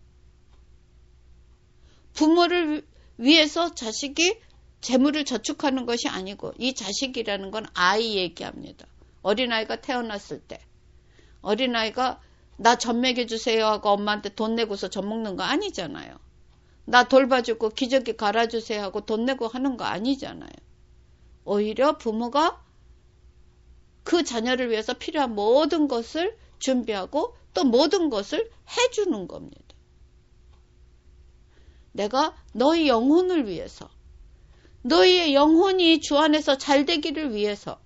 부모를 위해서 자식이 재물을 저축하는 것이 아니고 이 자식이라는 건 아이 얘기합니다. 어린아이가 태어났을 때 어린아이가 나 젖 먹여주세요 하고 엄마한테 돈 내고서 젖 먹는 거 아니잖아요. 나 돌봐주고 기저귀 갈아주세요 하고 돈 내고 하는 거 아니잖아요. 오히려 부모가 그 자녀를 위해서 필요한 모든 것을 준비하고 또 모든 것을 해주는 겁니다. 내가 너희 영혼을 위해서 너희의 영혼이 주 안에서 잘 되기를 위해서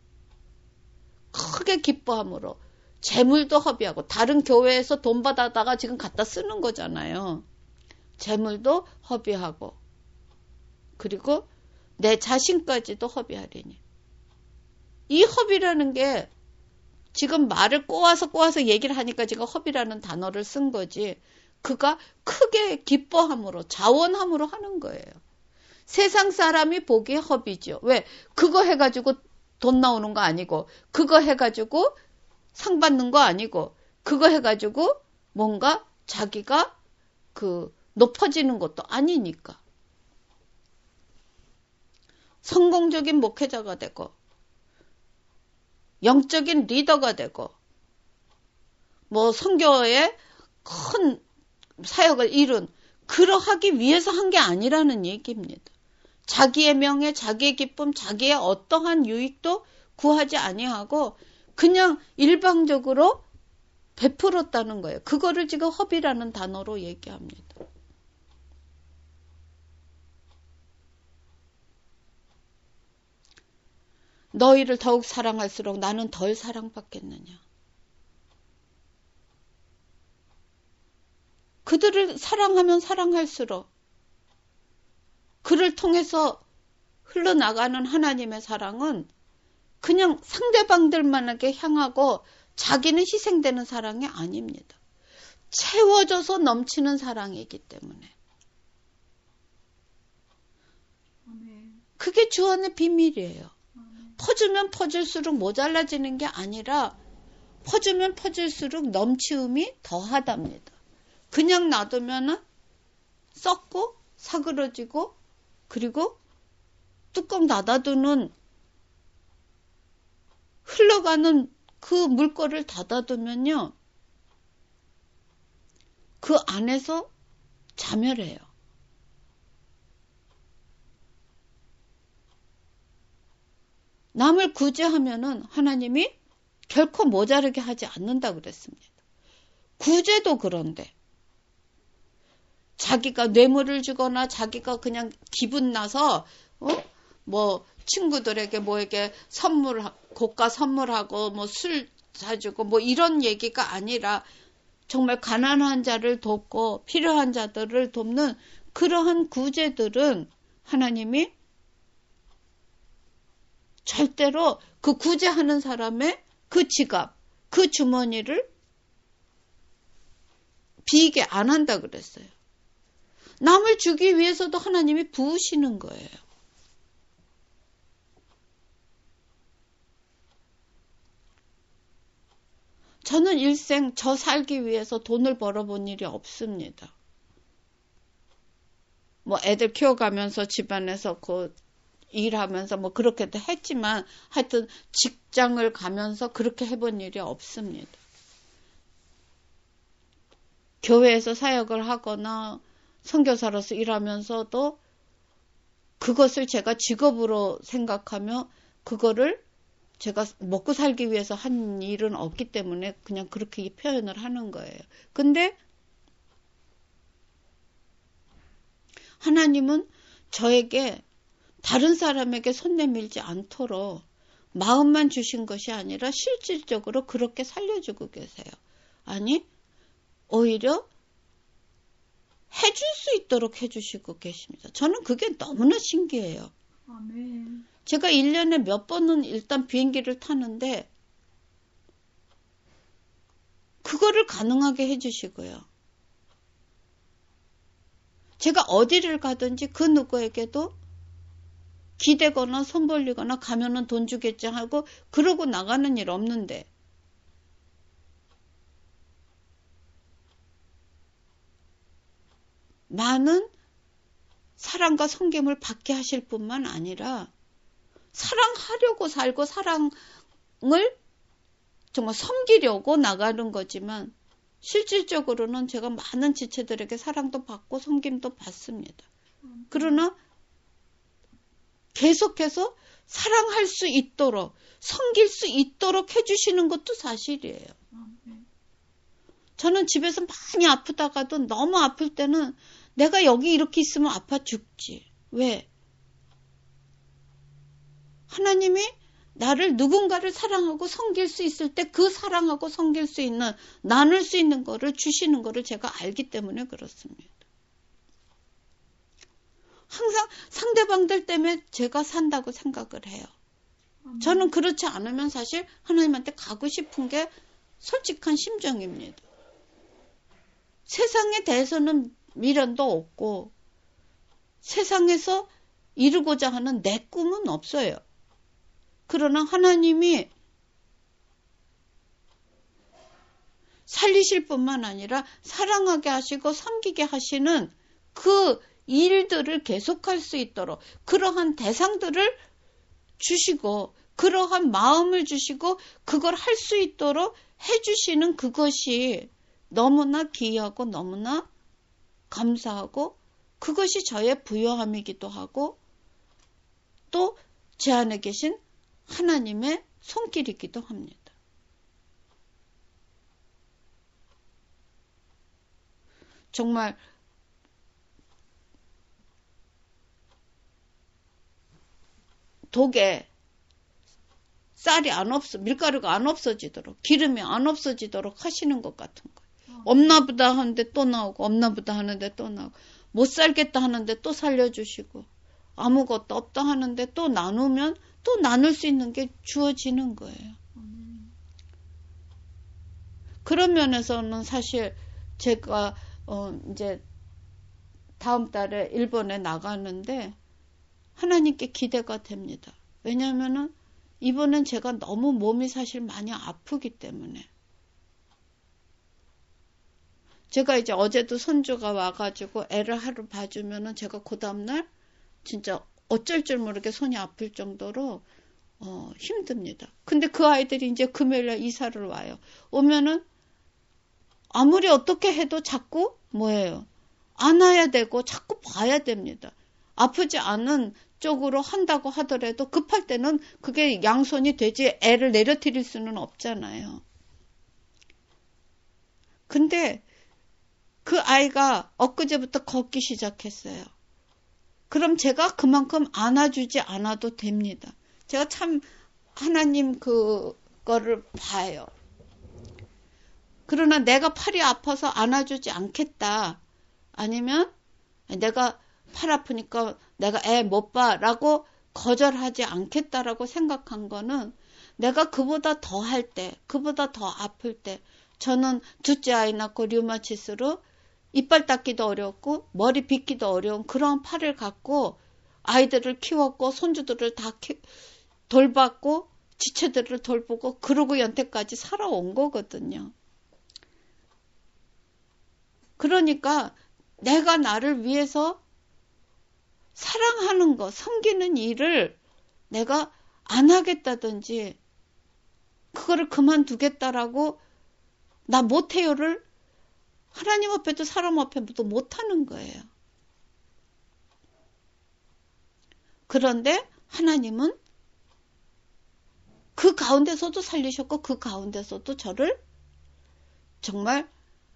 크게 기뻐함으로 재물도 허비하고 다른 교회에서 돈 받아다가 지금 갖다 쓰는 거잖아요. 재물도 허비하고 그리고 내 자신까지도 허비하리니. 이 허비라는 게 지금 말을 꼬아서 꼬아서 얘기를 하니까 지금 허비라는 단어를 쓴 거지. 그가 크게 기뻐함으로 자원함으로 하는 거예요. 세상 사람이 보기에 허비죠. 왜? 그거 해가지고 돈 나오는 거 아니고, 그거 해가지고 상 받는 거 아니고, 그거 해가지고 뭔가 자기가 그 높아지는 것도 아니니까. 성공적인 목회자가 되고, 영적인 리더가 되고, 뭐 선교의 큰 사역을 이룬, 그러하기 위해서 한 게 아니라는 얘기입니다. 자기의 명예, 자기의 기쁨, 자기의 어떠한 유익도 구하지 아니하고 그냥 일방적으로 베풀었다는 거예요. 그거를 지금 허비라는 단어로 얘기합니다. 너희를 더욱 사랑할수록 나는 덜 사랑받겠느냐. 그들을 사랑하면 사랑할수록 그를 통해서 흘러나가는 하나님의 사랑은 그냥 상대방들만에게 향하고 자기는 희생되는 사랑이 아닙니다. 채워져서 넘치는 사랑이기 때문에. 그게 주 안의 비밀이에요. 퍼주면 퍼질수록 모자라지는 게 아니라 퍼주면 퍼질수록 넘치움이 더하답니다. 그냥 놔두면은 썩고 사그러지고 그리고 뚜껑 닫아두는 흘러가는 그 물거를 닫아두면요. 그 안에서 자멸해요. 남을 구제하면은 하나님이 결코 모자르게 하지 않는다 그랬습니다. 구제도 그런데 자기가 뇌물을 주거나 자기가 그냥 기분 나서 어? 뭐 친구들에게 뭐에게 선물 고가 선물하고 뭐 술 사주고 뭐 이런 얘기가 아니라 정말 가난한 자를 돕고 필요한 자들을 돕는 그러한 구제들은 하나님이 절대로 그 구제하는 사람의 그 지갑, 그 주머니를 비게 안 한다 그랬어요. 남을 주기 위해서도 하나님이 부으시는 거예요. 저는 일생 저 살기 위해서 돈을 벌어본 일이 없습니다. 뭐 애들 키워가면서 집안에서 그 일하면서 뭐 그렇게도 했지만 하여튼 직장을 가면서 그렇게 해본 일이 없습니다. 교회에서 사역을 하거나 선교사로서 일하면서도 그것을 제가 직업으로 생각하며 그거를 제가 먹고 살기 위해서 한 일은 없기 때문에 그냥 그렇게 표현을 하는 거예요. 근데 하나님은 저에게 다른 사람에게 손 내밀지 않도록 마음만 주신 것이 아니라 실질적으로 그렇게 살려주고 계세요. 아니, 오히려 해줄 수 있도록 해주시고 계십니다. 저는 그게 너무나 신기해요. 아멘. 제가 일 년에 몇 번은 일단 비행기를 타는데 그거를 가능하게 해주시고요. 제가 어디를 가든지 그 누구에게도 기대거나 손 벌리거나 가면은 돈 주겠지 하고 그러고 나가는 일 없는데 많은 사랑과 섬김을 받게 하실 뿐만 아니라 사랑하려고 살고 사랑을 정말 섬기려고 나가는 거지만 실질적으로는 제가 많은 지체들에게 사랑도 받고 섬김도 받습니다. 그러나 계속해서 사랑할 수 있도록 섬길 수 있도록 해주시는 것도 사실이에요. 저는 집에서 많이 아프다가도 너무 아플 때는 내가 여기 이렇게 있으면 아파 죽지. 왜? 하나님이 나를 누군가를 사랑하고 섬길 수 있을 때 그 사랑하고 섬길 수 있는 나눌 수 있는 거를 주시는 거를 제가 알기 때문에 그렇습니다. 항상 상대방들 때문에 제가 산다고 생각을 해요. 저는 그렇지 않으면 사실 하나님한테 가고 싶은 게 솔직한 심정입니다. 세상에 대해서는 미련도 없고 세상에서 이루고자 하는 내 꿈은 없어요. 그러나 하나님이 살리실 뿐만 아니라 사랑하게 하시고 섬기게 하시는 그 일들을 계속할 수 있도록 그러한 대상들을 주시고 그러한 마음을 주시고 그걸 할 수 있도록 해주시는 그것이 너무나 귀하고 너무나 감사하고 그것이 저의 부요함이기도 하고 또 제 안에 계신 하나님의 손길이기도 합니다. 정말 독에 쌀이 안 없어, 밀가루가 안 없어지도록, 기름이 안 없어지도록 하시는 것 같은 거예요. 없나보다 하는데 또 나오고, 없나보다 하는데 또 나오고, 못 살겠다 하는데 또 살려주시고, 아무것도 없다 하는데 또 나누면 또 나눌 수 있는 게 주어지는 거예요. 그런 면에서는 사실 제가 어 이제 다음 달에 일본에 나가는데 하나님께 기대가 됩니다. 왜냐하면은 이번엔 제가 너무 몸이 사실 많이 아프기 때문에 제가 이제 어제도 손주가 와가지고 애를 하루 봐주면은 제가 그 다음날 진짜 어쩔 줄 모르게 손이 아플 정도로 어, 힘듭니다. 근데 그 아이들이 이제 금요일날 이사를 와요. 오면은 아무리 어떻게 해도 자꾸 뭐예요? 안아야 되고 자꾸 봐야 됩니다. 아프지 않은 쪽으로 한다고 하더라도 급할 때는 그게 양손이 되지 애를 내려뜨릴 수는 없잖아요. 근데 그 아이가 엊그제부터 걷기 시작했어요. 그럼 제가 그만큼 안아주지 않아도 됩니다. 제가 참 하나님 그거를 봐요. 그러나 내가 팔이 아파서 안아주지 않겠다. 아니면 내가 팔 아프니까 내가 애 못 봐라고 거절하지 않겠다라고 생각한 거는 내가 그보다 더 할 때, 그보다 더 아플 때 저는 둘째 아이 낳고 류마티스로 이빨 닦기도 어렵고 머리 빗기도 어려운 그런 팔을 갖고 아이들을 키웠고 손주들을 다 키, 돌봤고 지체들을 돌보고 그러고 연태까지 살아온 거거든요. 그러니까 내가 나를 위해서 사랑하는 거, 섬기는 일을 내가 안 하겠다든지 그거를 그만두겠다라고 나 못해요를 하나님 앞에도 사람 앞에도 못하는 거예요. 그런데 하나님은 그 가운데서도 살리셨고 그 가운데서도 저를 정말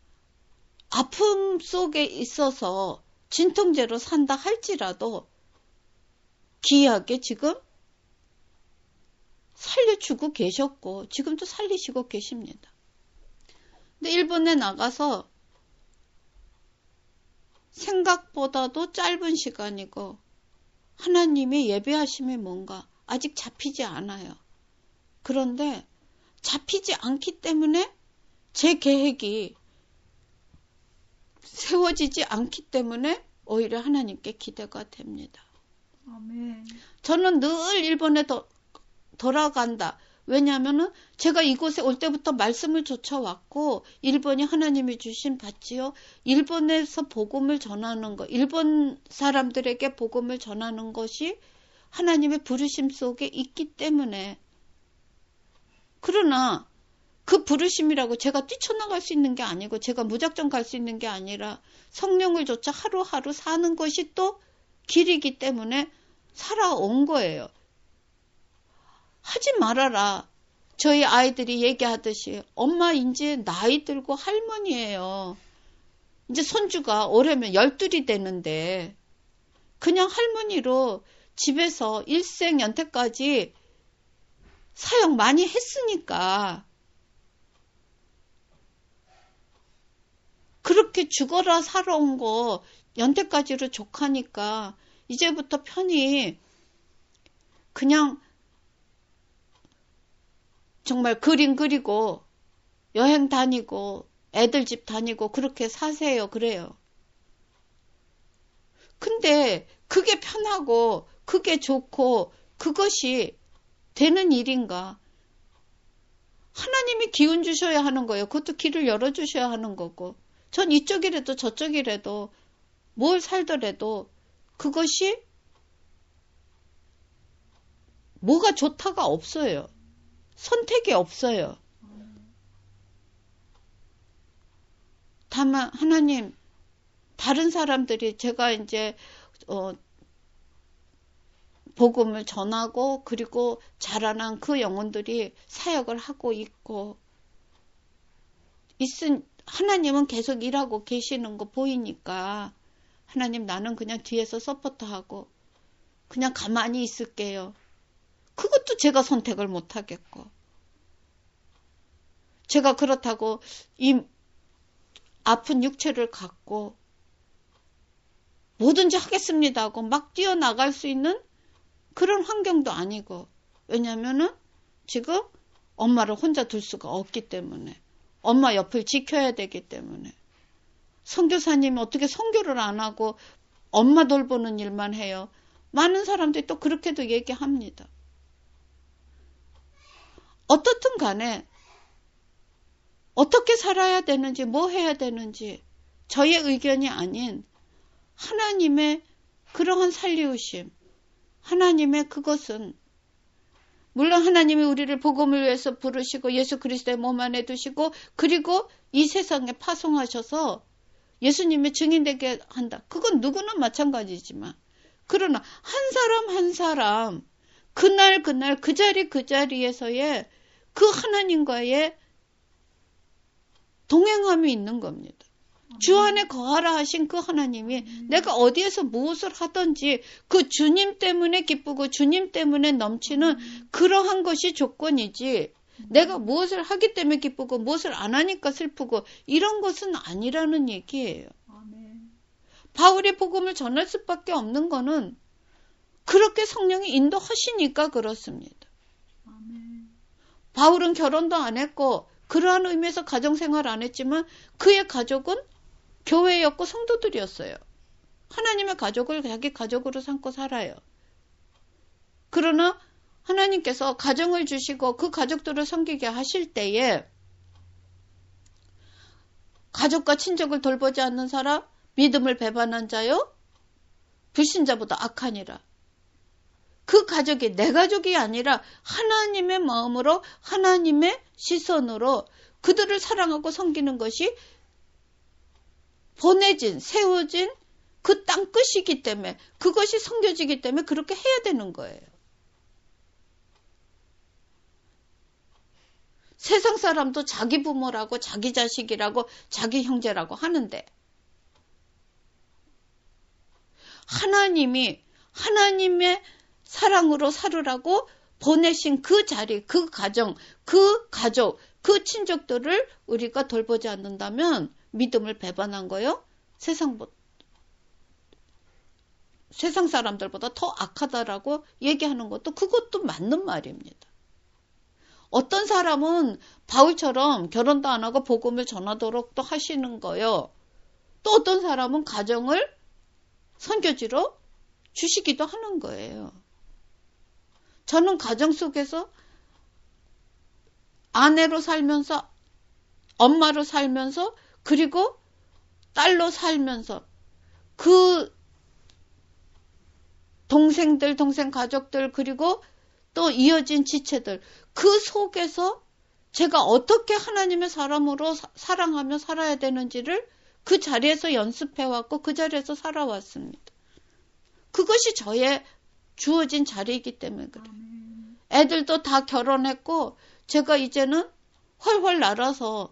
아픔 속에 있어서 진통제로 산다 할지라도 귀하게 지금 살려주고 계셨고 지금도 살리시고 계십니다. 근데 일본에 나가서 생각보다도 짧은 시간이고 하나님의 예배하심이 뭔가 아직 잡히지 않아요. 그런데 잡히지 않기 때문에 제 계획이 세워지지 않기 때문에 오히려 하나님께 기대가 됩니다. 아멘. 저는 늘 일본에 더, 돌아간다. 왜냐하면은 제가 이곳에 올 때부터 말씀을 쫓아왔고 일본이 하나님이 주신 밭이요. 일본에서 복음을 전하는 것, 일본 사람들에게 복음을 전하는 것이 하나님의 부르심 속에 있기 때문에 그러나 그 부르심이라고 제가 뛰쳐나갈 수 있는 게 아니고 제가 무작정 갈 수 있는 게 아니라 성령을 쫓아 하루하루 사는 것이 또 길이기 때문에 살아온 거예요. 하지 말아라. 저희 아이들이 얘기하듯이 엄마 이제 나이 들고 할머니예요. 이제 손주가 올해면 열둘이 되는데 그냥 할머니로 집에서 일생 연태까지 사역 많이 했으니까 그렇게 죽어라 살아온 거 연태까지로 족하니까 이제부터 편히 그냥 정말 그림 그리고 여행 다니고 애들 집 다니고 그렇게 사세요. 그래요. 근데 그게 편하고 그게 좋고 그것이 되는 일인가? 하나님이 기운 주셔야 하는 거예요. 그것도 길을 열어주셔야 하는 거고. 전 이쪽이라도 저쪽이라도 뭘 살더라도 그것이 뭐가 좋다가 없어요. 선택이 없어요. 다만 하나님 다른 사람들이 제가 이제 어, 복음을 전하고 그리고 자라난 그 영혼들이 사역을 하고 있고 있은 하나님은 계속 일하고 계시는 거 보이니까 하나님 나는 그냥 뒤에서 서포트하고 그냥 가만히 있을게요. 그것도 제가 선택을 못 하겠고 제가 그렇다고 이 아픈 육체를 갖고 뭐든지 하겠습니다 하고 막 뛰어나갈 수 있는 그런 환경도 아니고 왜냐하면은 지금 엄마를 혼자 둘 수가 없기 때문에 엄마 옆을 지켜야 되기 때문에 선교사님이 어떻게 선교를 안 하고 엄마 돌보는 일만 해요. 많은 사람들이 또 그렇게도 얘기합니다. 어떻든 간에 어떻게 살아야 되는지 뭐 해야 되는지 저의 의견이 아닌 하나님의 그러한 살리우심 하나님의 그것은 물론 하나님이 우리를 복음을 위해서 부르시고 예수 그리스도의 몸 안에 두시고 그리고 이 세상에 파송하셔서 예수님의 증인되게 한다. 그건 누구나 마찬가지지만 그러나 한 사람 한 사람 그날 그날 그 자리 그 자리에서의 그 하나님과의 동행함이 있는 겁니다. 주 안에 거하라 하신 그 하나님이 음. 내가 어디에서 무엇을 하든지 그 주님 때문에 기쁘고 주님 때문에 넘치는 음. 그러한 것이 조건이지 음. 내가 무엇을 하기 때문에 기쁘고 무엇을 안 하니까 슬프고 이런 것은 아니라는 얘기예요. 아멘. 바울이 복음을 전할 수밖에 없는 거는 그렇게 성령이 인도하시니까 그렇습니다. 아멘. 바울은 결혼도 안 했고 그러한 의미에서 가정생활 안 했지만 그의 가족은 교회였고 성도들이었어요. 하나님의 가족을 자기 가족으로 삼고 살아요. 그러나 하나님께서 가정을 주시고 그 가족들을 섬기게 하실 때에 가족과 친족을 돌보지 않는 사람, 믿음을 배반한 자요, 불신자보다 악하니라. 그 가족이 내 가족이 아니라 하나님의 마음으로 하나님의 시선으로 그들을 사랑하고 섬기는 것이 보내진, 세워진 그 땅끝이기 때문에 그것이 섬겨지기 때문에 그렇게 해야 되는 거예요. 세상 사람도 자기 부모라고 자기 자식이라고 자기 형제라고 하는데 하나님이 하나님의 사랑으로 살으라고 보내신 그 자리, 그 가정, 그 가족, 그 친족들을 우리가 돌보지 않는다면 믿음을 배반한 거요. 세상, 세상 사람들보다 더 악하다라고 얘기하는 것도 그것도 맞는 말입니다. 어떤 사람은 바울처럼 결혼도 안 하고 복음을 전하도록 또 하시는 거요. 또 어떤 사람은 가정을 선교지로 주시기도 하는 거예요. 저는 가정 속에서 아내로 살면서 엄마로 살면서 그리고 딸로 살면서 그 동생들, 동생 가족들 그리고 또 이어진 지체들 그 속에서 제가 어떻게 하나님의 사람으로 사, 사랑하며 살아야 되는지를 그 자리에서 연습해왔고 그 자리에서 살아왔습니다. 그것이 저의 주어진 자리이기 때문에 그래요. 애들도 다 결혼했고 제가 이제는 훨훨 날아서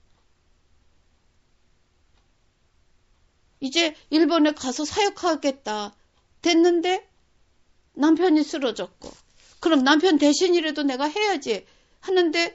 이제 일본에 가서 사역하겠다 됐는데 남편이 쓰러졌고 그럼 남편 대신이라도 내가 해야지 하는데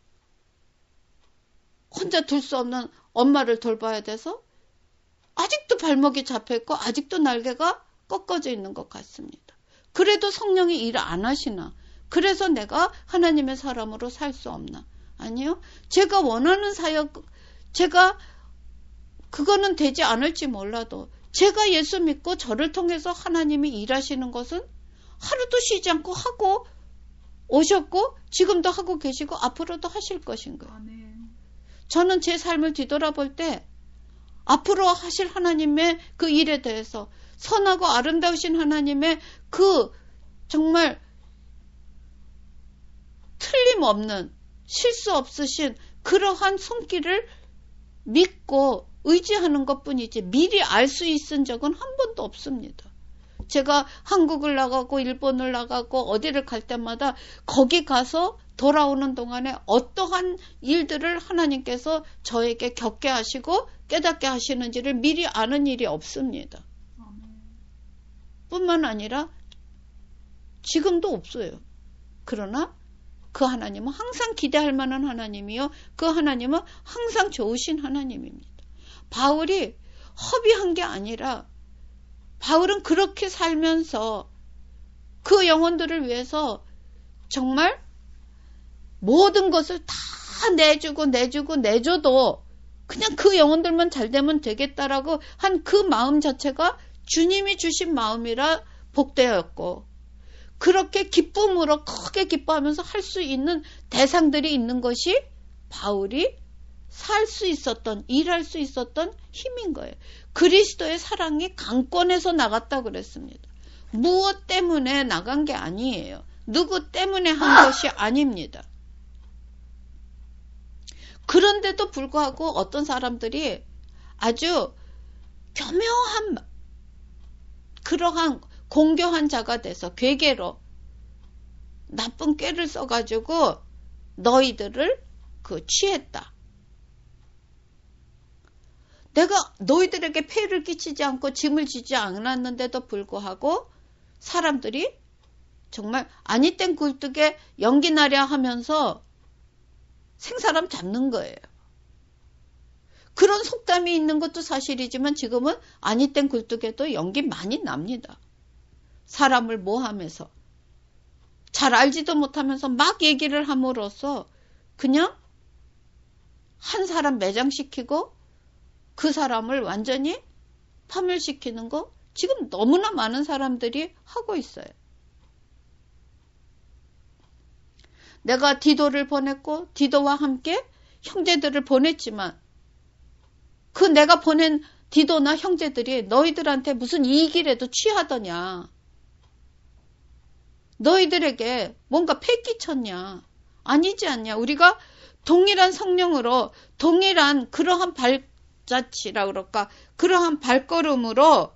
혼자 둘 수 없는 엄마를 돌봐야 돼서 아직도 발목이 잡혀있고 아직도 날개가 꺾어져 있는 것 같습니다. 그래도 성령이 일 안 하시나? 그래서 내가 하나님의 사람으로 살 수 없나? 아니요. 제가 원하는 사역, 제가 그거는 되지 않을지 몰라도 제가 예수 믿고 저를 통해서 하나님이 일하시는 것은 하루도 쉬지 않고 하고 오셨고 지금도 하고 계시고 앞으로도 하실 것인 거예요. 아멘. 저는 제 삶을 뒤돌아볼 때 앞으로 하실 하나님의 그 일에 대해서 선하고 아름다우신 하나님의 그 정말 틀림없는 실수 없으신 그러한 손길을 믿고 의지하는 것뿐이지 미리 알 수 있은 적은 한 번도 없습니다. 제가 한국을 나가고 일본을 나가고 어디를 갈 때마다 거기 가서 돌아오는 동안에 어떠한 일들을 하나님께서 저에게 겪게 하시고 깨닫게 하시는지를 미리 아는 일이 없습니다. 뿐만 아니라 지금도 없어요. 그러나 그 하나님은 항상 기대할 만한 하나님이요. 그 하나님은 항상 좋으신 하나님입니다. 바울이 허비한 게 아니라 바울은 그렇게 살면서 그 영혼들을 위해서 정말 모든 것을 다 내주고 내주고 내줘도 그냥 그 영혼들만 잘 되면 되겠다라고 한 그 마음 자체가 주님이 주신 마음이라 복되었고 그렇게 기쁨으로 크게 기뻐하면서 할 수 있는 대상들이 있는 것이 바울이 살 수 있었던, 일할 수 있었던 힘인 거예요. 그리스도의 사랑이 강권에서 나갔다 그랬습니다. 무엇 때문에 나간 게 아니에요. 누구 때문에 한 것이 아닙니다. 그런데도 불구하고 어떤 사람들이 아주 교묘한 그러한 공교한 자가 돼서 괴계로 나쁜 꾀를 써가지고 너희들을 그 취했다. 내가 너희들에게 폐를 끼치지 않고 짐을 지지 않았는데도 불구하고 사람들이 정말 아니 땐 굴뚝에 연기 나랴 하면서 생사람 잡는 거예요. 그런 속담이 있는 것도 사실이지만 지금은 아니 땐 굴뚝에도 연기 많이 납니다. 사람을 모함해서 잘 알지도 못하면서 막 얘기를 함으로써 그냥 한 사람 매장시키고 그 사람을 완전히 파멸시키는 거 지금 너무나 많은 사람들이 하고 있어요. 내가 디도를 보냈고 디도와 함께 형제들을 보냈지만 그 내가 보낸 디도나 형제들이 너희들한테 무슨 이익이라도 취하더냐. 너희들에게 뭔가 폐 끼쳤냐. 아니지 않냐. 우리가 동일한 성령으로 동일한 그러한 발자취라 그럴까. 그러한 발걸음으로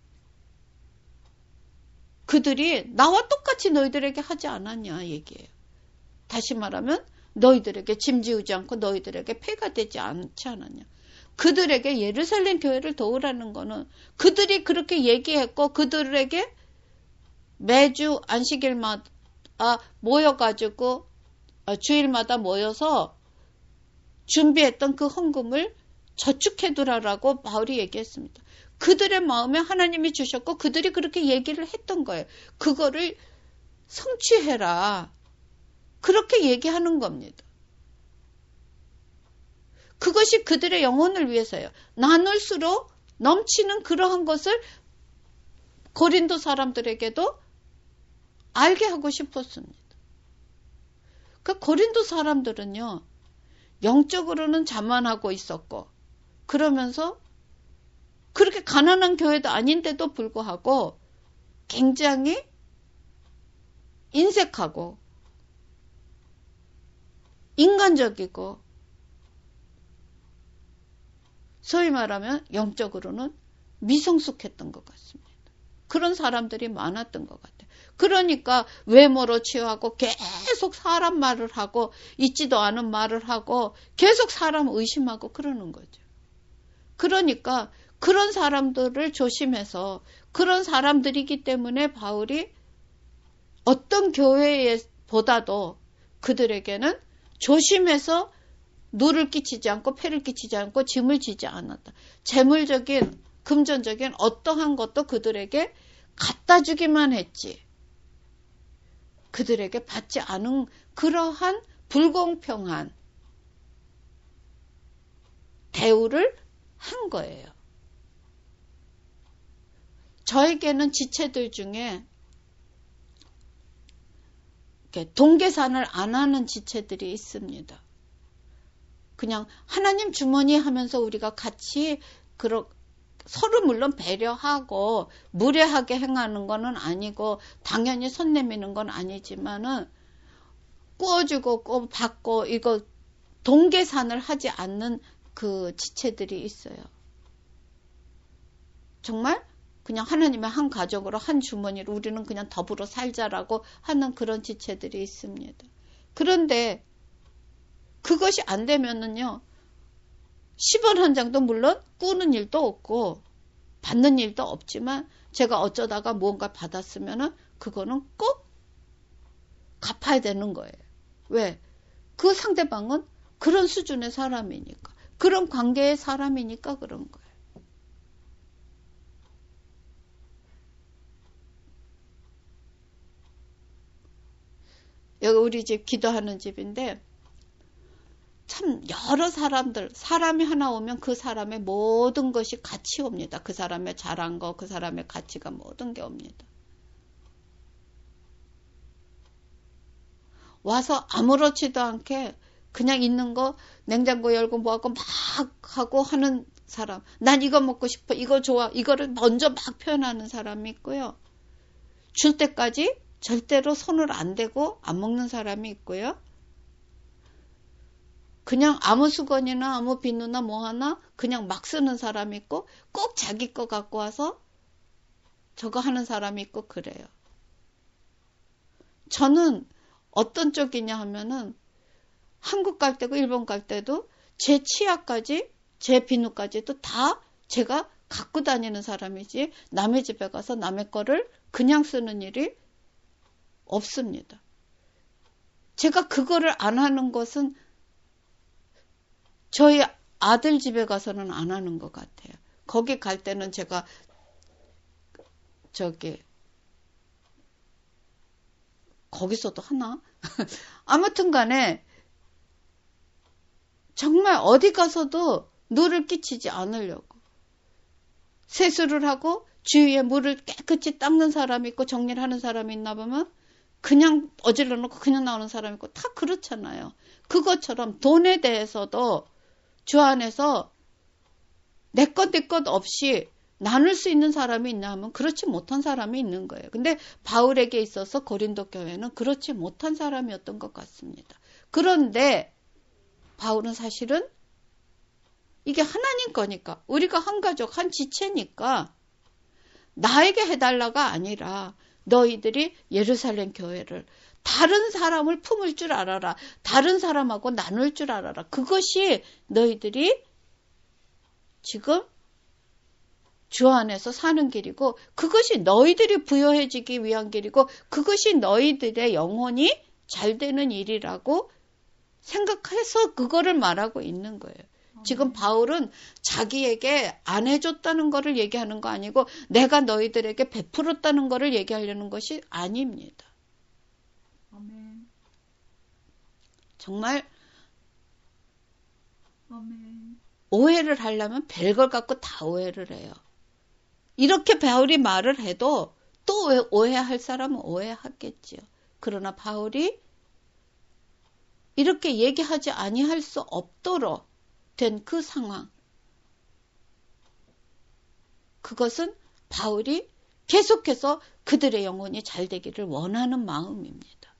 그들이 나와 똑같이 너희들에게 하지 않았냐 얘기예요. 다시 말하면 너희들에게 짐지우지 않고 너희들에게 폐가 되지 않지 않았냐. 그들에게 예루살렘 교회를 도우라는 거는 그들이 그렇게 얘기했고 그들에게 매주 안식일마다 모여가지고 주일마다 모여서 준비했던 그 헌금을 저축해두라라고 바울이 얘기했습니다. 그들의 마음에 하나님이 주셨고 그들이 그렇게 얘기를 했던 거예요. 그거를 성취해라. 그렇게 얘기하는 겁니다. 그것이 그들의 영혼을 위해서예요. 나눌수록 넘치는 그러한 것을 고린도 사람들에게도 알게 하고 싶었습니다. 그 고린도 사람들은요. 영적으로는 자만하고 있었고 그러면서 그렇게 가난한 교회도 아닌데도 불구하고 굉장히 인색하고 인간적이고 소위 말하면 영적으로는 미성숙했던 것 같습니다. 그런 사람들이 많았던 것 같아요. 그러니까 외모로 취하고 계속 사람 말을 하고 있지도 않은 말을 하고 계속 사람 의심하고 그러는 거죠. 그러니까 그런 사람들을 조심해서 그런 사람들이기 때문에 바울이 어떤 교회보다도 그들에게는 조심해서 누를 끼치지 않고 폐를 끼치지 않고 짐을 지지 않았다. 재물적인 금전적인 어떠한 것도 그들에게 갖다 주기만 했지 그들에게 받지 않은 그러한 불공평한 대우를 한 거예요. 저에게는 지체들 중에 동계산을 안 하는 지체들이 있습니다. 그냥 하나님 주머니 하면서 우리가 같이 그러, 서로 물론 배려하고 무례하게 행하는 거는 아니고 당연히 손 내미는 건 아니지만은 꾸어주고 꾸 받고 이거 동계산을 하지 않는 그 지체들이 있어요. 정말 그냥 하나님의 한 가족으로 한 주머니로 우리는 그냥 더불어 살자라고 하는 그런 지체들이 있습니다. 그런데 그것이 안 되면은요. 십 원 한 장도 물론 꾸는 일도 없고 받는 일도 없지만 제가 어쩌다가 무언가 받았으면은 그거는 꼭 갚아야 되는 거예요. 왜? 그 상대방은 그런 수준의 사람이니까. 그런 관계의 사람이니까 그런 거예요. 여기 우리 집 기도하는 집인데 참 여러 사람들, 사람이 하나 오면 그 사람의 모든 것이 같이 옵니다. 그 사람의 잘한 거, 그 사람의 가치가 모든 게 옵니다. 와서 아무렇지도 않게 그냥 있는 거 냉장고 열고 뭐하고 막 하고 하는 사람. 난 이거 먹고 싶어, 이거 좋아, 이거를 먼저 막 표현하는 사람이 있고요. 줄 때까지 절대로 손을 안 대고 안 먹는 사람이 있고요. 그냥 아무 수건이나 아무 비누나 뭐 하나 그냥 막 쓰는 사람이 있고 꼭 자기 거 갖고 와서 저거 하는 사람이 있고 그래요. 저는 어떤 쪽이냐 하면은 한국 갈 때고 일본 갈 때도 제 치아까지 제 비누까지도 다 제가 갖고 다니는 사람이지 남의 집에 가서 남의 거를 그냥 쓰는 일이 없습니다. 제가 그거를 안 하는 것은 저희 아들 집에 가서는 안 하는 것 같아요. 거기 갈 때는 제가 저기 거기서도 하나? 아무튼 간에 정말 어디 가서도 누를 끼치지 않으려고 세수를 하고 주위에 물을 깨끗이 닦는 사람이 있고 정리를 하는 사람이 있나 보면 그냥 어질러 놓고 그냥 나오는 사람이 있고 다 그렇잖아요. 그것처럼 돈에 대해서도 주 안에서 내 것 내 것 없이 나눌 수 있는 사람이 있나 하면 그렇지 못한 사람이 있는 거예요. 근데 바울에게 있어서 고린도 교회는 그렇지 못한 사람이었던 것 같습니다. 그런데 바울은 사실은 이게 하나님 거니까 우리가 한 가족 한 지체니까 나에게 해달라가 아니라 너희들이 예루살렘 교회를 다른 사람을 품을 줄 알아라. 다른 사람하고 나눌 줄 알아라. 그것이 너희들이 지금 주 안에서 사는 길이고 그것이 너희들이 부여해지기 위한 길이고 그것이 너희들의 영혼이 잘 되는 일이라고 생각해서 그거를 말하고 있는 거예요. 지금 바울은 자기에게 안 해줬다는 거를 얘기하는 거 아니고 내가 너희들에게 베풀었다는 거를 얘기하려는 것이 아닙니다. 아멘. 정말 아멘. 오해를 하려면 별걸 갖고 다 오해를 해요. 이렇게 바울이 말을 해도 또 오해할 사람은 오해하겠지요. 그러나 바울이 이렇게 얘기하지 아니할 수 없도록 된 그 상황. 그것은 바울이 계속해서 그들의 영혼이 잘 되기를 원하는 마음입니다.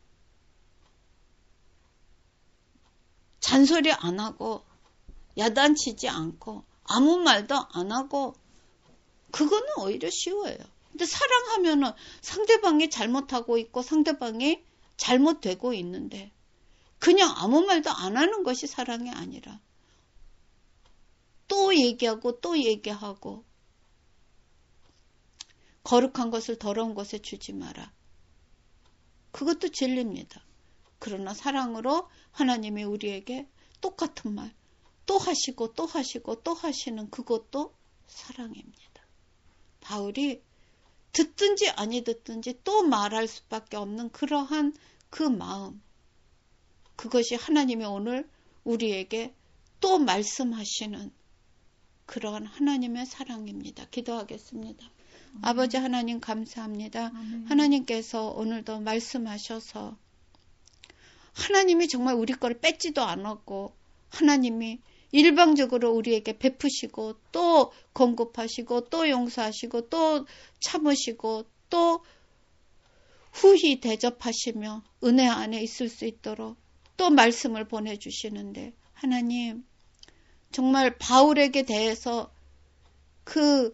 잔소리 안 하고 야단치지 않고 아무 말도 안 하고 그거는 오히려 쉬워요. 근데 사랑하면은 상대방이 잘못하고 있고 상대방이 잘못되고 있는데 그냥 아무 말도 안 하는 것이 사랑이 아니라 또 얘기하고 또 얘기하고 거룩한 것을 더러운 것에 주지 마라. 그것도 진리입니다. 그러나 사랑으로 하나님이 우리에게 똑같은 말 또 하시고 또 하시고 또 하시는 그것도 사랑입니다. 바울이 듣든지 아니 듣든지 또 말할 수밖에 없는 그러한 그 마음, 그것이 하나님이 오늘 우리에게 또 말씀하시는 그러한 하나님의 사랑입니다. 기도하겠습니다. 음. 아버지 하나님 감사합니다. 아멘. 하나님께서 오늘도 말씀하셔서 하나님이 정말 우리 거를 뺏지도 않았고 하나님이 일방적으로 우리에게 베푸시고 또 공급하시고 또 용서하시고 또 참으시고 또 후히 대접하시며 은혜 안에 있을 수 있도록 또 말씀을 보내주시는데 하나님 정말 바울에게 대해서 그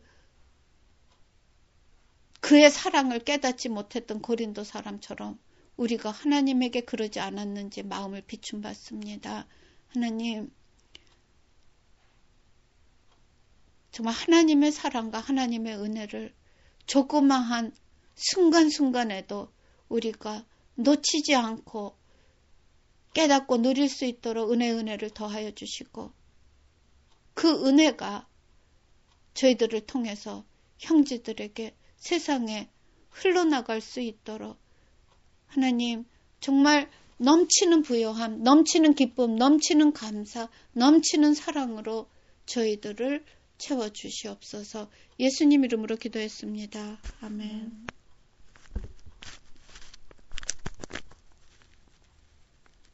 그의 사랑을 깨닫지 못했던 고린도 사람처럼 우리가 하나님에게 그러지 않았는지 마음을 비춤받습니다. 하나님 정말 하나님의 사랑과 하나님의 은혜를 조그마한 순간순간에도 우리가 놓치지 않고 깨닫고 누릴 수 있도록 은혜 은혜를 더하여 주시고 그 은혜가 저희들을 통해서 형제들에게 세상에 흘러나갈 수 있도록 하나님 정말 넘치는 부요함, 넘치는 기쁨, 넘치는 감사, 넘치는 사랑으로 저희들을 채워주시옵소서. 예수님 이름으로 기도했습니다. 아멘.